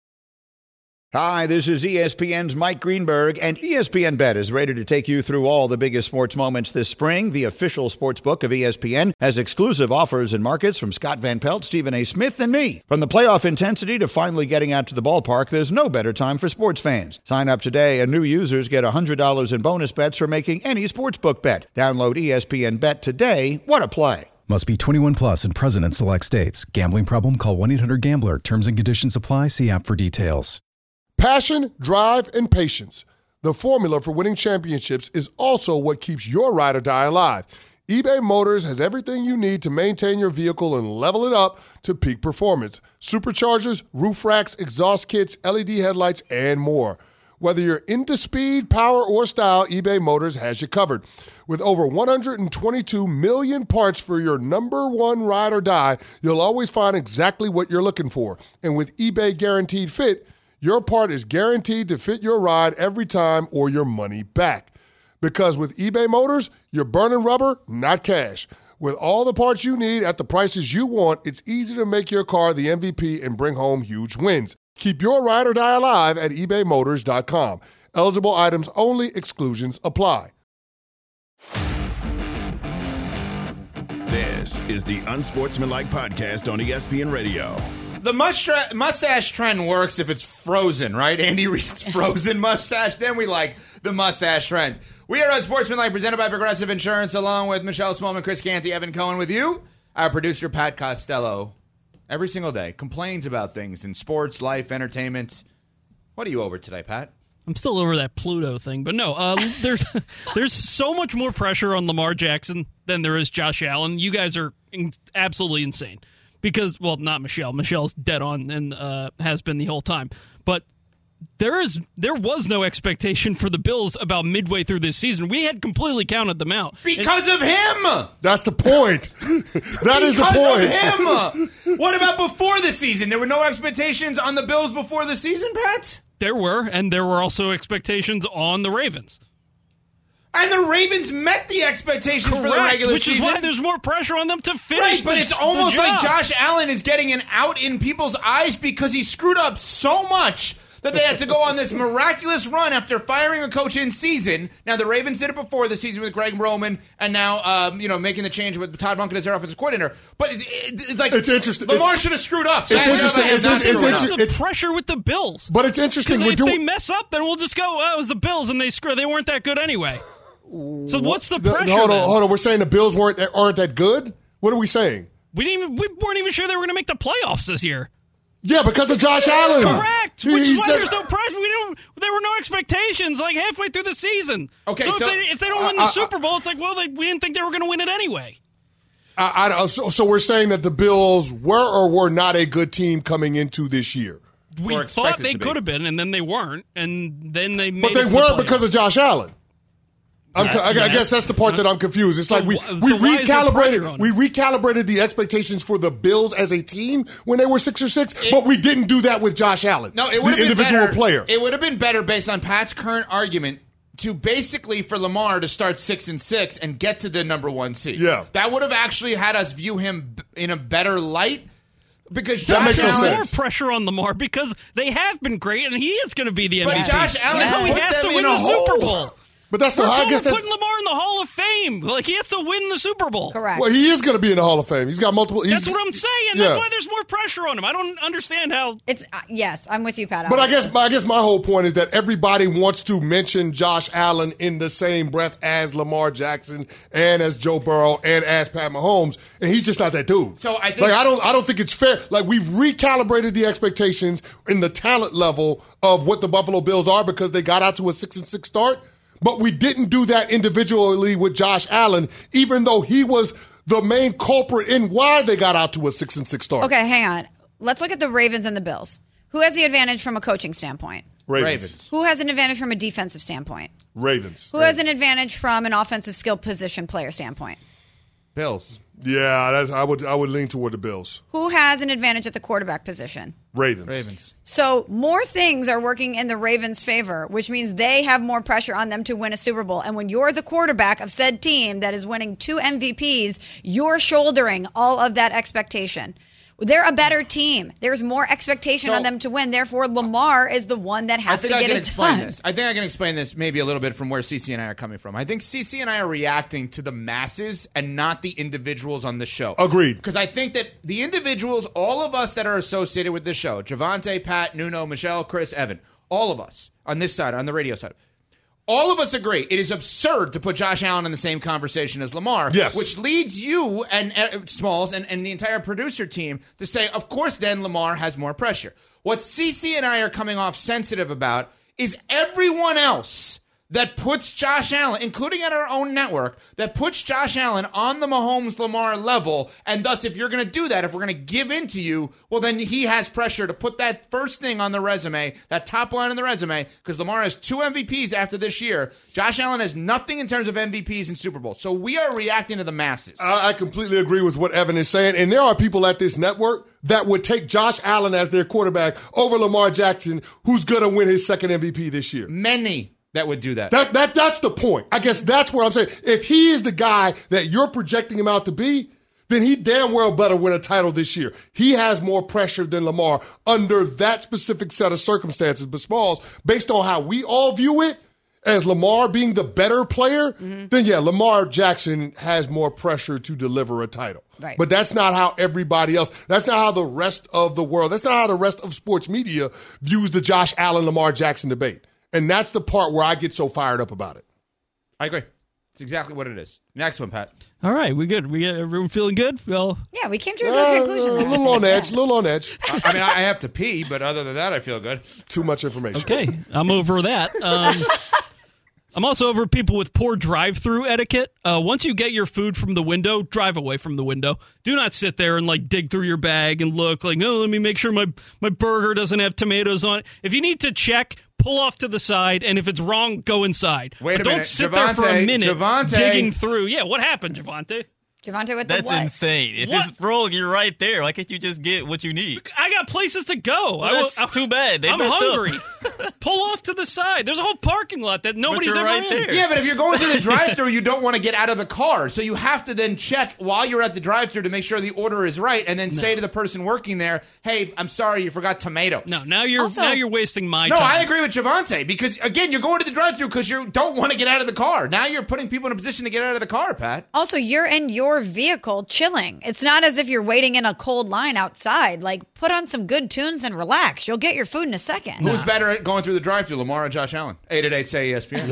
Speaker 14: Hi, this is E S P N's Mike Greenberg, and E S P N Bet is ready to take you through all the biggest sports moments this spring. The official sports book of E S P N has exclusive offers and markets from Scott Van Pelt, Stephen A. Smith, and me. From the playoff intensity to finally getting out to the ballpark, there's no better time for sports fans. Sign up today, and new users get one hundred dollars in bonus bets for making any sportsbook bet. Download E S P N Bet today. What a play.
Speaker 8: Must be twenty-one plus and present in select states. Gambling problem? Call one eight hundred gambler. Terms and conditions apply. See app for details.
Speaker 6: Passion, drive, and patience. The formula for winning championships is also what keeps your ride or die alive. eBay Motors has everything you need to maintain your vehicle and level it up to peak performance. Superchargers, roof racks, exhaust kits, L E D headlights, and more. Whether you're into speed, power, or style, eBay Motors has you covered. With over one hundred twenty-two million parts for your number one ride or die, you'll always find exactly what you're looking for. And with eBay Guaranteed Fit, your part is guaranteed to fit your ride every time or your money back. Because with eBay Motors, you're burning rubber, not cash. With all the parts you need at the prices you want, it's easy to make your car the M V P and bring home huge wins. Keep your ride or die alive at ebay motors dot com. Eligible items only. Exclusions apply.
Speaker 5: This is the Unsportsmanlike Podcast on E S P N Radio.
Speaker 4: The mustache, mustache trend works if it's frozen, right? Andy Reid's frozen mustache. Then we like the mustache trend. We are on Sportsmanlike, presented by Progressive Insurance, along with Michelle Smallman, Chris Canty, Evan Cohen with you. Our producer, Pat Costello, every single day complains about things in sports, life, entertainment. What are you over today, Pat?
Speaker 15: I'm still over that Pluto thing, but no, um, there's there's so much more pressure on Lamar Jackson than there is Josh Allen. You guys are in- absolutely insane. Because, well, not Michelle. Michelle's dead on and uh, has been the whole time. But there is there was no expectation for the Bills about midway through this season. We had completely counted them out.
Speaker 4: Because and, of him!
Speaker 6: That's the point. That is the point.
Speaker 4: Because of him! What about before the season? There were no expectations on the Bills before the season, Pat?
Speaker 15: There were, and there were also expectations on the Ravens.
Speaker 4: And the Ravens met the expectations
Speaker 15: Correct,
Speaker 4: for the regular
Speaker 15: which
Speaker 4: season.
Speaker 15: Which is why there's more pressure on them to finish.
Speaker 4: Right, but
Speaker 15: the,
Speaker 4: it's almost
Speaker 15: like
Speaker 4: Josh Allen is getting an out in people's eyes because he screwed up so much that they had to go on this miraculous run after firing a coach in season. Now, the Ravens did it before the season with Greg Roman, and now, um, you know, making the change with Todd Monken as their offensive coordinator. But it, it, it's like,
Speaker 6: it's interesting.
Speaker 4: Lamar
Speaker 6: it's,
Speaker 4: should have screwed up.
Speaker 6: It's interesting. It's, it's, it's,
Speaker 15: it's,
Speaker 6: it's,
Speaker 15: the
Speaker 6: it's
Speaker 15: pressure with the Bills.
Speaker 6: But it's interesting.
Speaker 15: We're
Speaker 6: if
Speaker 15: doing,
Speaker 6: they
Speaker 15: mess up, then we'll just go, oh, it was the Bills, and they screw. They weren't that good anyway. So what's the pressure?
Speaker 6: Hold on,
Speaker 15: then?
Speaker 6: hold on. We're saying the Bills weren't aren't that good? What are we saying?
Speaker 15: We didn't even we weren't even sure they were going to make the playoffs this year.
Speaker 6: Yeah, because of Josh Allen.
Speaker 15: Correct. Which
Speaker 6: he
Speaker 15: is why
Speaker 6: said,
Speaker 15: there's no pressure. We don't. They were no expectations like halfway through the season.
Speaker 4: Okay,
Speaker 15: so,
Speaker 4: so
Speaker 15: if, they, if they don't win
Speaker 6: I-
Speaker 15: the
Speaker 6: I-
Speaker 15: Super Bowl, it's like, well, they, we didn't think they were going to win it anyway.
Speaker 6: I, I, so, so we're saying that the Bills were or were not a good team coming into this year.
Speaker 15: We
Speaker 4: Or
Speaker 15: thought
Speaker 4: expected
Speaker 15: they
Speaker 4: to be.
Speaker 15: could have been, and then they weren't, and then they made
Speaker 6: But
Speaker 15: it
Speaker 6: they
Speaker 15: to the
Speaker 6: weren't
Speaker 15: playoffs.
Speaker 6: because of Josh Allen. I'm,
Speaker 15: Yes,
Speaker 6: I, I
Speaker 15: yes.
Speaker 6: guess that's the part that I'm confused. It's like we,
Speaker 15: So
Speaker 6: we
Speaker 15: wh- so why is there pressure on
Speaker 6: recalibrated we recalibrated the expectations for the Bills as a team when they were six or six, but we didn't do that with Josh Allen.
Speaker 4: No, it would
Speaker 6: the
Speaker 4: have been
Speaker 6: individual
Speaker 4: better.
Speaker 6: player.
Speaker 4: It would have been better based on Pat's current argument to basically for Lamar to start six and six and get to the number one seed.
Speaker 6: Yeah.
Speaker 4: That would have actually had us view him b- in a better light. Because
Speaker 6: That
Speaker 4: Josh
Speaker 6: makes no
Speaker 4: Allen,
Speaker 6: sense.
Speaker 15: More pressure on Lamar because they have been great, and he is going to be the M V P.
Speaker 4: But Josh Allen
Speaker 15: No, he
Speaker 4: put
Speaker 15: has
Speaker 4: them
Speaker 15: to win
Speaker 4: in a
Speaker 15: the Super
Speaker 4: hole.
Speaker 15: Bowl.
Speaker 6: But that's the
Speaker 15: We're,
Speaker 6: I guess
Speaker 15: we're
Speaker 6: that's
Speaker 15: putting Lamar in the Hall of Fame. Like, he has to win the Super Bowl.
Speaker 7: Correct.
Speaker 6: well, he is going to be in the Hall of Fame. He's got multiple. He's,
Speaker 15: That's what I'm saying.
Speaker 6: Yeah.
Speaker 15: That's why there's more pressure on him. I don't understand how.
Speaker 7: It's uh, yes, I'm with you, Pat.
Speaker 6: But I guess I guess my whole point is that everybody wants to mention Josh Allen in the same breath as Lamar Jackson and as Joe Burrow and as Pat Mahomes, and he's just not that dude.
Speaker 4: So I think-
Speaker 6: like I don't I don't think it's fair. Like we've recalibrated the expectations in the talent level of what the Buffalo Bills are because they got out to a six and six start, but we didn't do that individually with Josh Allen, even though he was the main culprit in why they got out to a six and six start.
Speaker 7: Okay, hang on. Let's look at the Ravens and the Bills. Who has the advantage from a coaching standpoint?
Speaker 6: Ravens.
Speaker 4: Ravens.
Speaker 7: Who has an advantage from a defensive standpoint?
Speaker 6: Ravens.
Speaker 7: Who has an advantage from an offensive skill position player standpoint?
Speaker 4: Bills.
Speaker 6: Yeah, that's, I would I would lean toward the Bills.
Speaker 7: Who has an advantage at the quarterback position?
Speaker 6: Ravens.
Speaker 4: Ravens.
Speaker 7: So more things are working in the Ravens' favor, which means they have more pressure on them to win a Super Bowl. And when you're the quarterback of said team that is winning two M V Ps, you're shouldering all of that expectation. They're a better team. There's more expectation
Speaker 4: So-
Speaker 7: on them to win. Therefore, Lamar is the one that
Speaker 4: I
Speaker 7: has to
Speaker 4: think I
Speaker 7: get
Speaker 4: can
Speaker 7: it
Speaker 4: explain
Speaker 7: done.
Speaker 4: this. I think I can explain this maybe a little bit from where C C and I are coming from. I think C C and I are reacting to the masses and not the individuals on the show.
Speaker 6: Agreed.
Speaker 4: Because I think that the individuals, all of us that are associated with this show, Javante, Pat, Nuno, Michelle, Chris, Evan, all of us on this side, on the radio side, all of us agree it is absurd to put Josh Allen in the same conversation as Lamar.
Speaker 6: Yes.
Speaker 4: Which leads you and uh, Smalls and, and the entire producer team to say, of course, then Lamar has more pressure. What C C and I are coming off sensitive about is everyone else that puts Josh Allen, including at our own network, that puts Josh Allen on the Mahomes-Lamar level, and thus, if you're going to do that, if we're going to give in to you, well, then he has pressure to put that first thing on the resume, that top line on the resume, because Lamar has two M V Ps after this year. Josh Allen has nothing in terms of M V Ps and Super Bowls. So we are reacting to the masses.
Speaker 6: I, I completely agree with what Evan is saying. And there are people at this network that would take Josh Allen as their quarterback over Lamar Jackson, who's going to win his second M V P this year.
Speaker 4: Many that would do that.
Speaker 6: That that That's the point. I guess that's where I'm saying. If he is the guy that you're projecting him out to be, then he damn well better win a title this year. He has more pressure than Lamar under that specific set of circumstances. But Smalls, based on how we all view it, as Lamar being the better player, mm-hmm. then yeah, Lamar Jackson has more pressure to deliver a title.
Speaker 7: Right.
Speaker 6: But that's not how everybody else, that's not how the rest of the world, that's not how the rest of sports media views the Josh Allen, Lamar Jackson debate. And that's the part where I get so fired up about it.
Speaker 4: I agree. It's exactly what it is. Next one, Pat.
Speaker 15: All right, we good. We got everyone feeling good. Well,
Speaker 7: Yeah, we came to a good
Speaker 6: Uh,
Speaker 7: conclusion.
Speaker 6: a
Speaker 7: there.
Speaker 6: little on edge, a little on edge.
Speaker 4: I, I mean, I have to pee, but other than that, I feel good.
Speaker 6: Too much information.
Speaker 15: okay, I'm over that. Um, I'm also over people with poor drive-through etiquette. Uh, once you get your food from the window, drive away from the window. Do not sit there and like dig through your bag and look like, oh, let me make sure my my burger doesn't have tomatoes on it. If you need to check, pull off to the side, and if it's wrong, go inside.
Speaker 4: Wait
Speaker 15: but
Speaker 4: a
Speaker 15: don't
Speaker 4: minute.
Speaker 15: sit there for a
Speaker 4: Javante,
Speaker 15: minute
Speaker 4: Javante.
Speaker 15: digging through. Yeah, what happened, Javante?
Speaker 7: Javante with the
Speaker 16: That's
Speaker 7: what?
Speaker 16: insane. If
Speaker 15: What?
Speaker 16: it's wrong, you're right there. Why can't you just get what you need?
Speaker 15: I got places to go.
Speaker 16: Well,
Speaker 15: I,
Speaker 16: that's
Speaker 15: I,
Speaker 16: too bad. They
Speaker 15: I'm
Speaker 16: messed up.
Speaker 15: hungry. Pull off to the side. There's a whole parking lot that nobody's
Speaker 16: you're
Speaker 15: ever
Speaker 16: right
Speaker 15: in.
Speaker 16: there.
Speaker 4: Yeah, but if you're going through the drive-thru, you don't want to get out of the car. So you have to then check while you're at the drive-thru to make sure the order is right, and then
Speaker 15: No.
Speaker 4: say to the person working there, "Hey, I'm sorry, you forgot tomatoes."
Speaker 15: No, now you're
Speaker 7: Also-
Speaker 15: now you're wasting my
Speaker 4: No,
Speaker 15: time.
Speaker 4: I agree with Javante because again, you're going to the drive-thru because you don't want to get out of the car. Now you're putting people in a position to get out of the car, Pat.
Speaker 7: Also, you're in your vehicle chilling. It's not as if you're waiting in a cold line outside. Like, put on some good tunes and relax. You'll get your food in a second.
Speaker 4: Who's better at going through the drive-thru, Lamar or Josh Allen? eight eight eight say E S P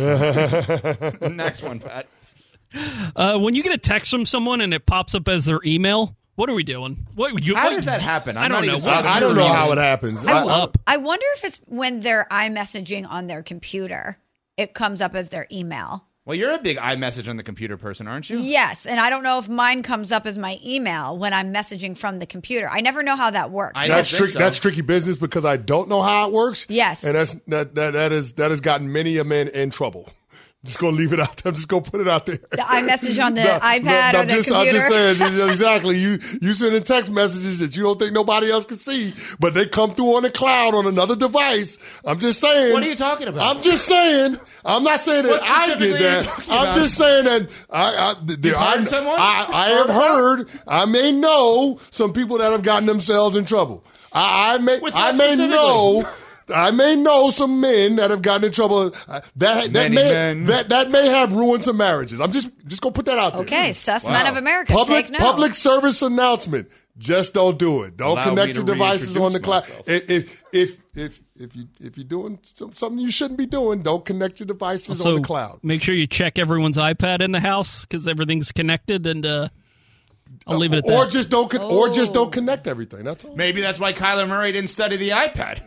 Speaker 4: N. Next one, Pat.
Speaker 15: Uh, when you get a text from someone and it pops up as their email, What are we doing? What? You,
Speaker 4: How
Speaker 15: what,
Speaker 4: does that happen?
Speaker 15: I
Speaker 4: I'm
Speaker 15: don't
Speaker 4: not
Speaker 15: know.
Speaker 4: even
Speaker 15: What,
Speaker 6: I, I don't know how it happens.
Speaker 7: I,
Speaker 6: I, I,
Speaker 7: I wonder if it's when they're iMessaging on their computer, it comes up as their email.
Speaker 4: Well, you're a big iMessage on the computer person, aren't you?
Speaker 7: Yes, and I don't know if mine comes up as my email when I'm messaging from the computer. I never know how that works.
Speaker 4: I
Speaker 6: that's
Speaker 4: don't
Speaker 6: tricky.
Speaker 4: think so.
Speaker 6: That's tricky business because I don't know how it works.
Speaker 7: Yes,
Speaker 6: and that's that that that is that has gotten many a man in trouble. Just gonna leave it out there. I'm just gonna put it out there.
Speaker 7: The iMessage on the
Speaker 6: No,
Speaker 7: iPad
Speaker 6: no,
Speaker 7: or
Speaker 6: I'm
Speaker 7: the
Speaker 6: just,
Speaker 7: computer.
Speaker 6: I'm just saying, you know, exactly. You you sending text messages that you don't think nobody else can see, but they come through on the cloud on another device. I'm just saying.
Speaker 4: What are you talking about?
Speaker 6: I'm just saying. I'm not saying that
Speaker 4: What
Speaker 6: I did
Speaker 4: specifically are you
Speaker 6: that.
Speaker 4: talking
Speaker 6: I'm
Speaker 4: about?
Speaker 6: just saying that I I, there,
Speaker 4: You've heard
Speaker 6: I,
Speaker 4: someone?
Speaker 6: I, I have heard. I may know some people that have gotten themselves in trouble. I, I may
Speaker 4: With
Speaker 6: I
Speaker 4: what
Speaker 6: may
Speaker 4: specifically?
Speaker 6: know. I may know some men that have gotten in trouble. Uh, that that
Speaker 4: Many
Speaker 6: may
Speaker 4: men.
Speaker 6: that that may have ruined some marriages. I'm just just gonna put that out there.
Speaker 7: Okay, sus
Speaker 4: Wow.
Speaker 7: men of America,
Speaker 6: Public
Speaker 7: take note.
Speaker 6: public service announcement. Just don't do it. Don't
Speaker 4: Allow me
Speaker 6: connect
Speaker 4: to
Speaker 6: your devices on the
Speaker 4: reintroduce
Speaker 6: cloud.
Speaker 4: myself.
Speaker 6: If if if if if you if you're doing some, something you shouldn't be doing, don't connect your devices
Speaker 15: Also,
Speaker 6: on the cloud.
Speaker 15: make sure you check everyone's iPad in the house because everything's connected, and uh, I'll leave it at
Speaker 6: Or
Speaker 15: that.
Speaker 6: just don't con- or just don't connect everything. That's all.
Speaker 4: Maybe that's why Kyler Murray didn't study the iPad.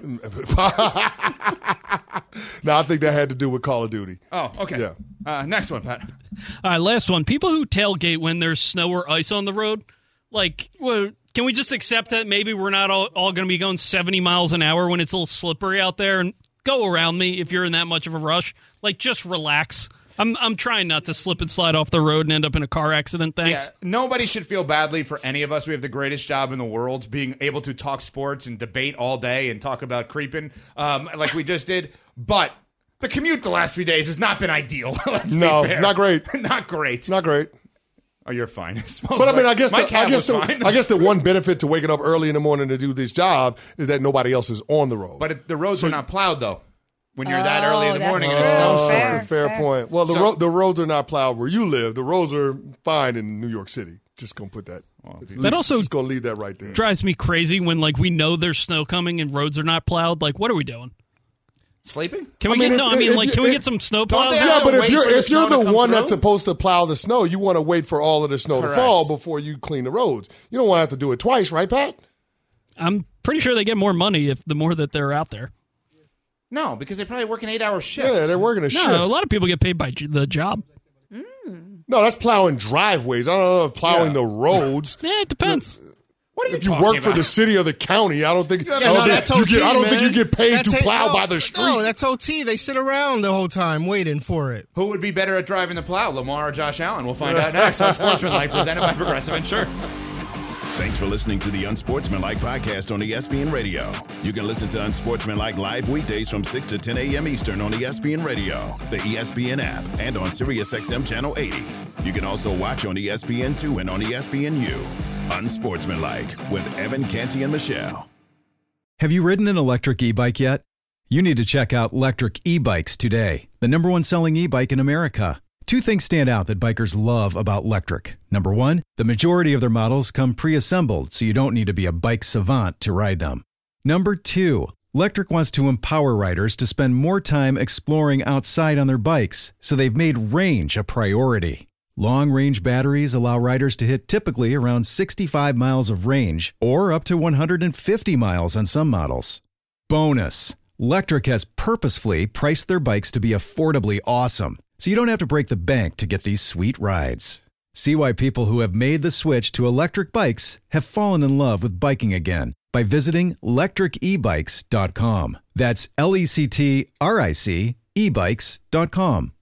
Speaker 6: No, I think that had to do with Call of Duty.
Speaker 4: Oh, okay.
Speaker 6: Yeah.
Speaker 4: Uh, next one, Pat.
Speaker 15: All right, last one. People who tailgate when there's snow or ice on the road, like, well, can we just accept that maybe we're not all, all going to be going seventy miles an hour when it's a little slippery out there, and go around me if you're in that much of a rush? Like, just relax. I'm I'm trying not to slip and slide off the road and end up in a car accident. Thanks.
Speaker 4: Yeah, nobody should feel badly for any of us. We have the greatest job in the world, being able to talk sports and debate all day and talk about creeping um, like we just did. But the commute the last few days has not been ideal. Let's be
Speaker 6: No,
Speaker 4: fair.
Speaker 6: not great.
Speaker 4: Not great.
Speaker 6: Not great.
Speaker 4: Oh, you're fine.
Speaker 6: But I mean, I guess
Speaker 4: my
Speaker 6: the,
Speaker 4: cab
Speaker 6: I guess
Speaker 4: was
Speaker 6: the,
Speaker 4: fine.
Speaker 6: I guess the one benefit to waking up early in the morning to do this job is that nobody else is on the road.
Speaker 4: But it, the roads are not plowed though. When you're
Speaker 7: Oh,
Speaker 4: that early in the
Speaker 7: that's
Speaker 4: morning,
Speaker 7: true.
Speaker 4: and the
Speaker 6: Oh,
Speaker 4: snow's
Speaker 7: Fair,
Speaker 6: that's a fair,
Speaker 7: fair.
Speaker 6: point. Well, the
Speaker 4: So-
Speaker 6: ro- the roads are not plowed where you live. The roads are fine in New York City. Just gonna put that.
Speaker 15: That also
Speaker 6: just gonna leave that right there.
Speaker 15: drives me crazy when, like, we know there's snow coming and roads are not plowed. Like, what are we doing?
Speaker 4: sleeping.
Speaker 15: Can we
Speaker 6: I mean,
Speaker 15: get
Speaker 6: if-
Speaker 15: no? I
Speaker 6: if-
Speaker 15: mean,
Speaker 6: if
Speaker 15: like,
Speaker 6: you-
Speaker 15: can we
Speaker 6: if-
Speaker 15: get some snow
Speaker 4: Don't
Speaker 15: plows?
Speaker 4: they have
Speaker 6: Yeah,
Speaker 4: to
Speaker 6: but if
Speaker 4: wait
Speaker 6: you're
Speaker 4: for the
Speaker 6: if you're
Speaker 4: snow
Speaker 6: the
Speaker 4: to come
Speaker 6: one
Speaker 4: through?
Speaker 6: that's supposed to plow the snow, you want to wait for all of the snow
Speaker 4: Correct.
Speaker 6: to fall before you clean the roads. You don't want to have to do it twice, right, Pat?
Speaker 15: I'm pretty sure they get more money if the more that they're out there.
Speaker 4: No, because they probably work an eight-hour shift.
Speaker 6: Yeah, they're working a shift.
Speaker 15: No, a lot of people get paid by j- the job.
Speaker 6: No, that's plowing driveways. I don't know if plowing
Speaker 4: Yeah.
Speaker 6: the roads.
Speaker 15: Yeah, it depends.
Speaker 4: What are you
Speaker 6: If you
Speaker 4: talking
Speaker 6: work for
Speaker 4: about?
Speaker 6: the city or the county, I don't think. I
Speaker 17: Yeah,
Speaker 6: don't,
Speaker 17: no,
Speaker 6: think,
Speaker 17: that's
Speaker 6: you
Speaker 17: O T,
Speaker 6: get, I don't think
Speaker 17: man.
Speaker 6: you get paid
Speaker 17: That's
Speaker 6: to
Speaker 17: it.
Speaker 6: plow
Speaker 17: no,
Speaker 6: by the street.
Speaker 17: No, that's O T. They sit around the whole time waiting for it.
Speaker 4: Who would be better at driving the plow, Lamar or Josh Allen? We'll find out next on Sportsmanlike, presented by Progressive Insurance.
Speaker 5: Thanks for listening to the Unsportsmanlike podcast on E S P N Radio. You can listen to Unsportsmanlike live weekdays from six to ten a.m. Eastern on E S P N Radio, the E S P N app, and on SiriusXM Channel eighty. You can also watch on E S P N two and on E S P N U. Unsportsmanlike with Evan Canty and Michelle.
Speaker 8: Have you ridden an electric e-bike yet? You need to check out Lectric E-Bikes today, the number one selling e-bike in America. Two things stand out that bikers love about Lectric. Number one, the majority of their models come pre-assembled, so you don't need to be a bike savant to ride them. Number two, Lectric wants to empower riders to spend more time exploring outside on their bikes, so they've made range a priority. Long-range batteries allow riders to hit typically around sixty-five miles of range, or up to one hundred fifty miles on some models. Bonus, Lectric has purposefully priced their bikes to be affordably awesome, so you don't have to break the bank to get these sweet rides. See why people who have made the switch to electric bikes have fallen in love with biking again by visiting lectric e bikes dot com. That's L E C T R I C e bikes dot com.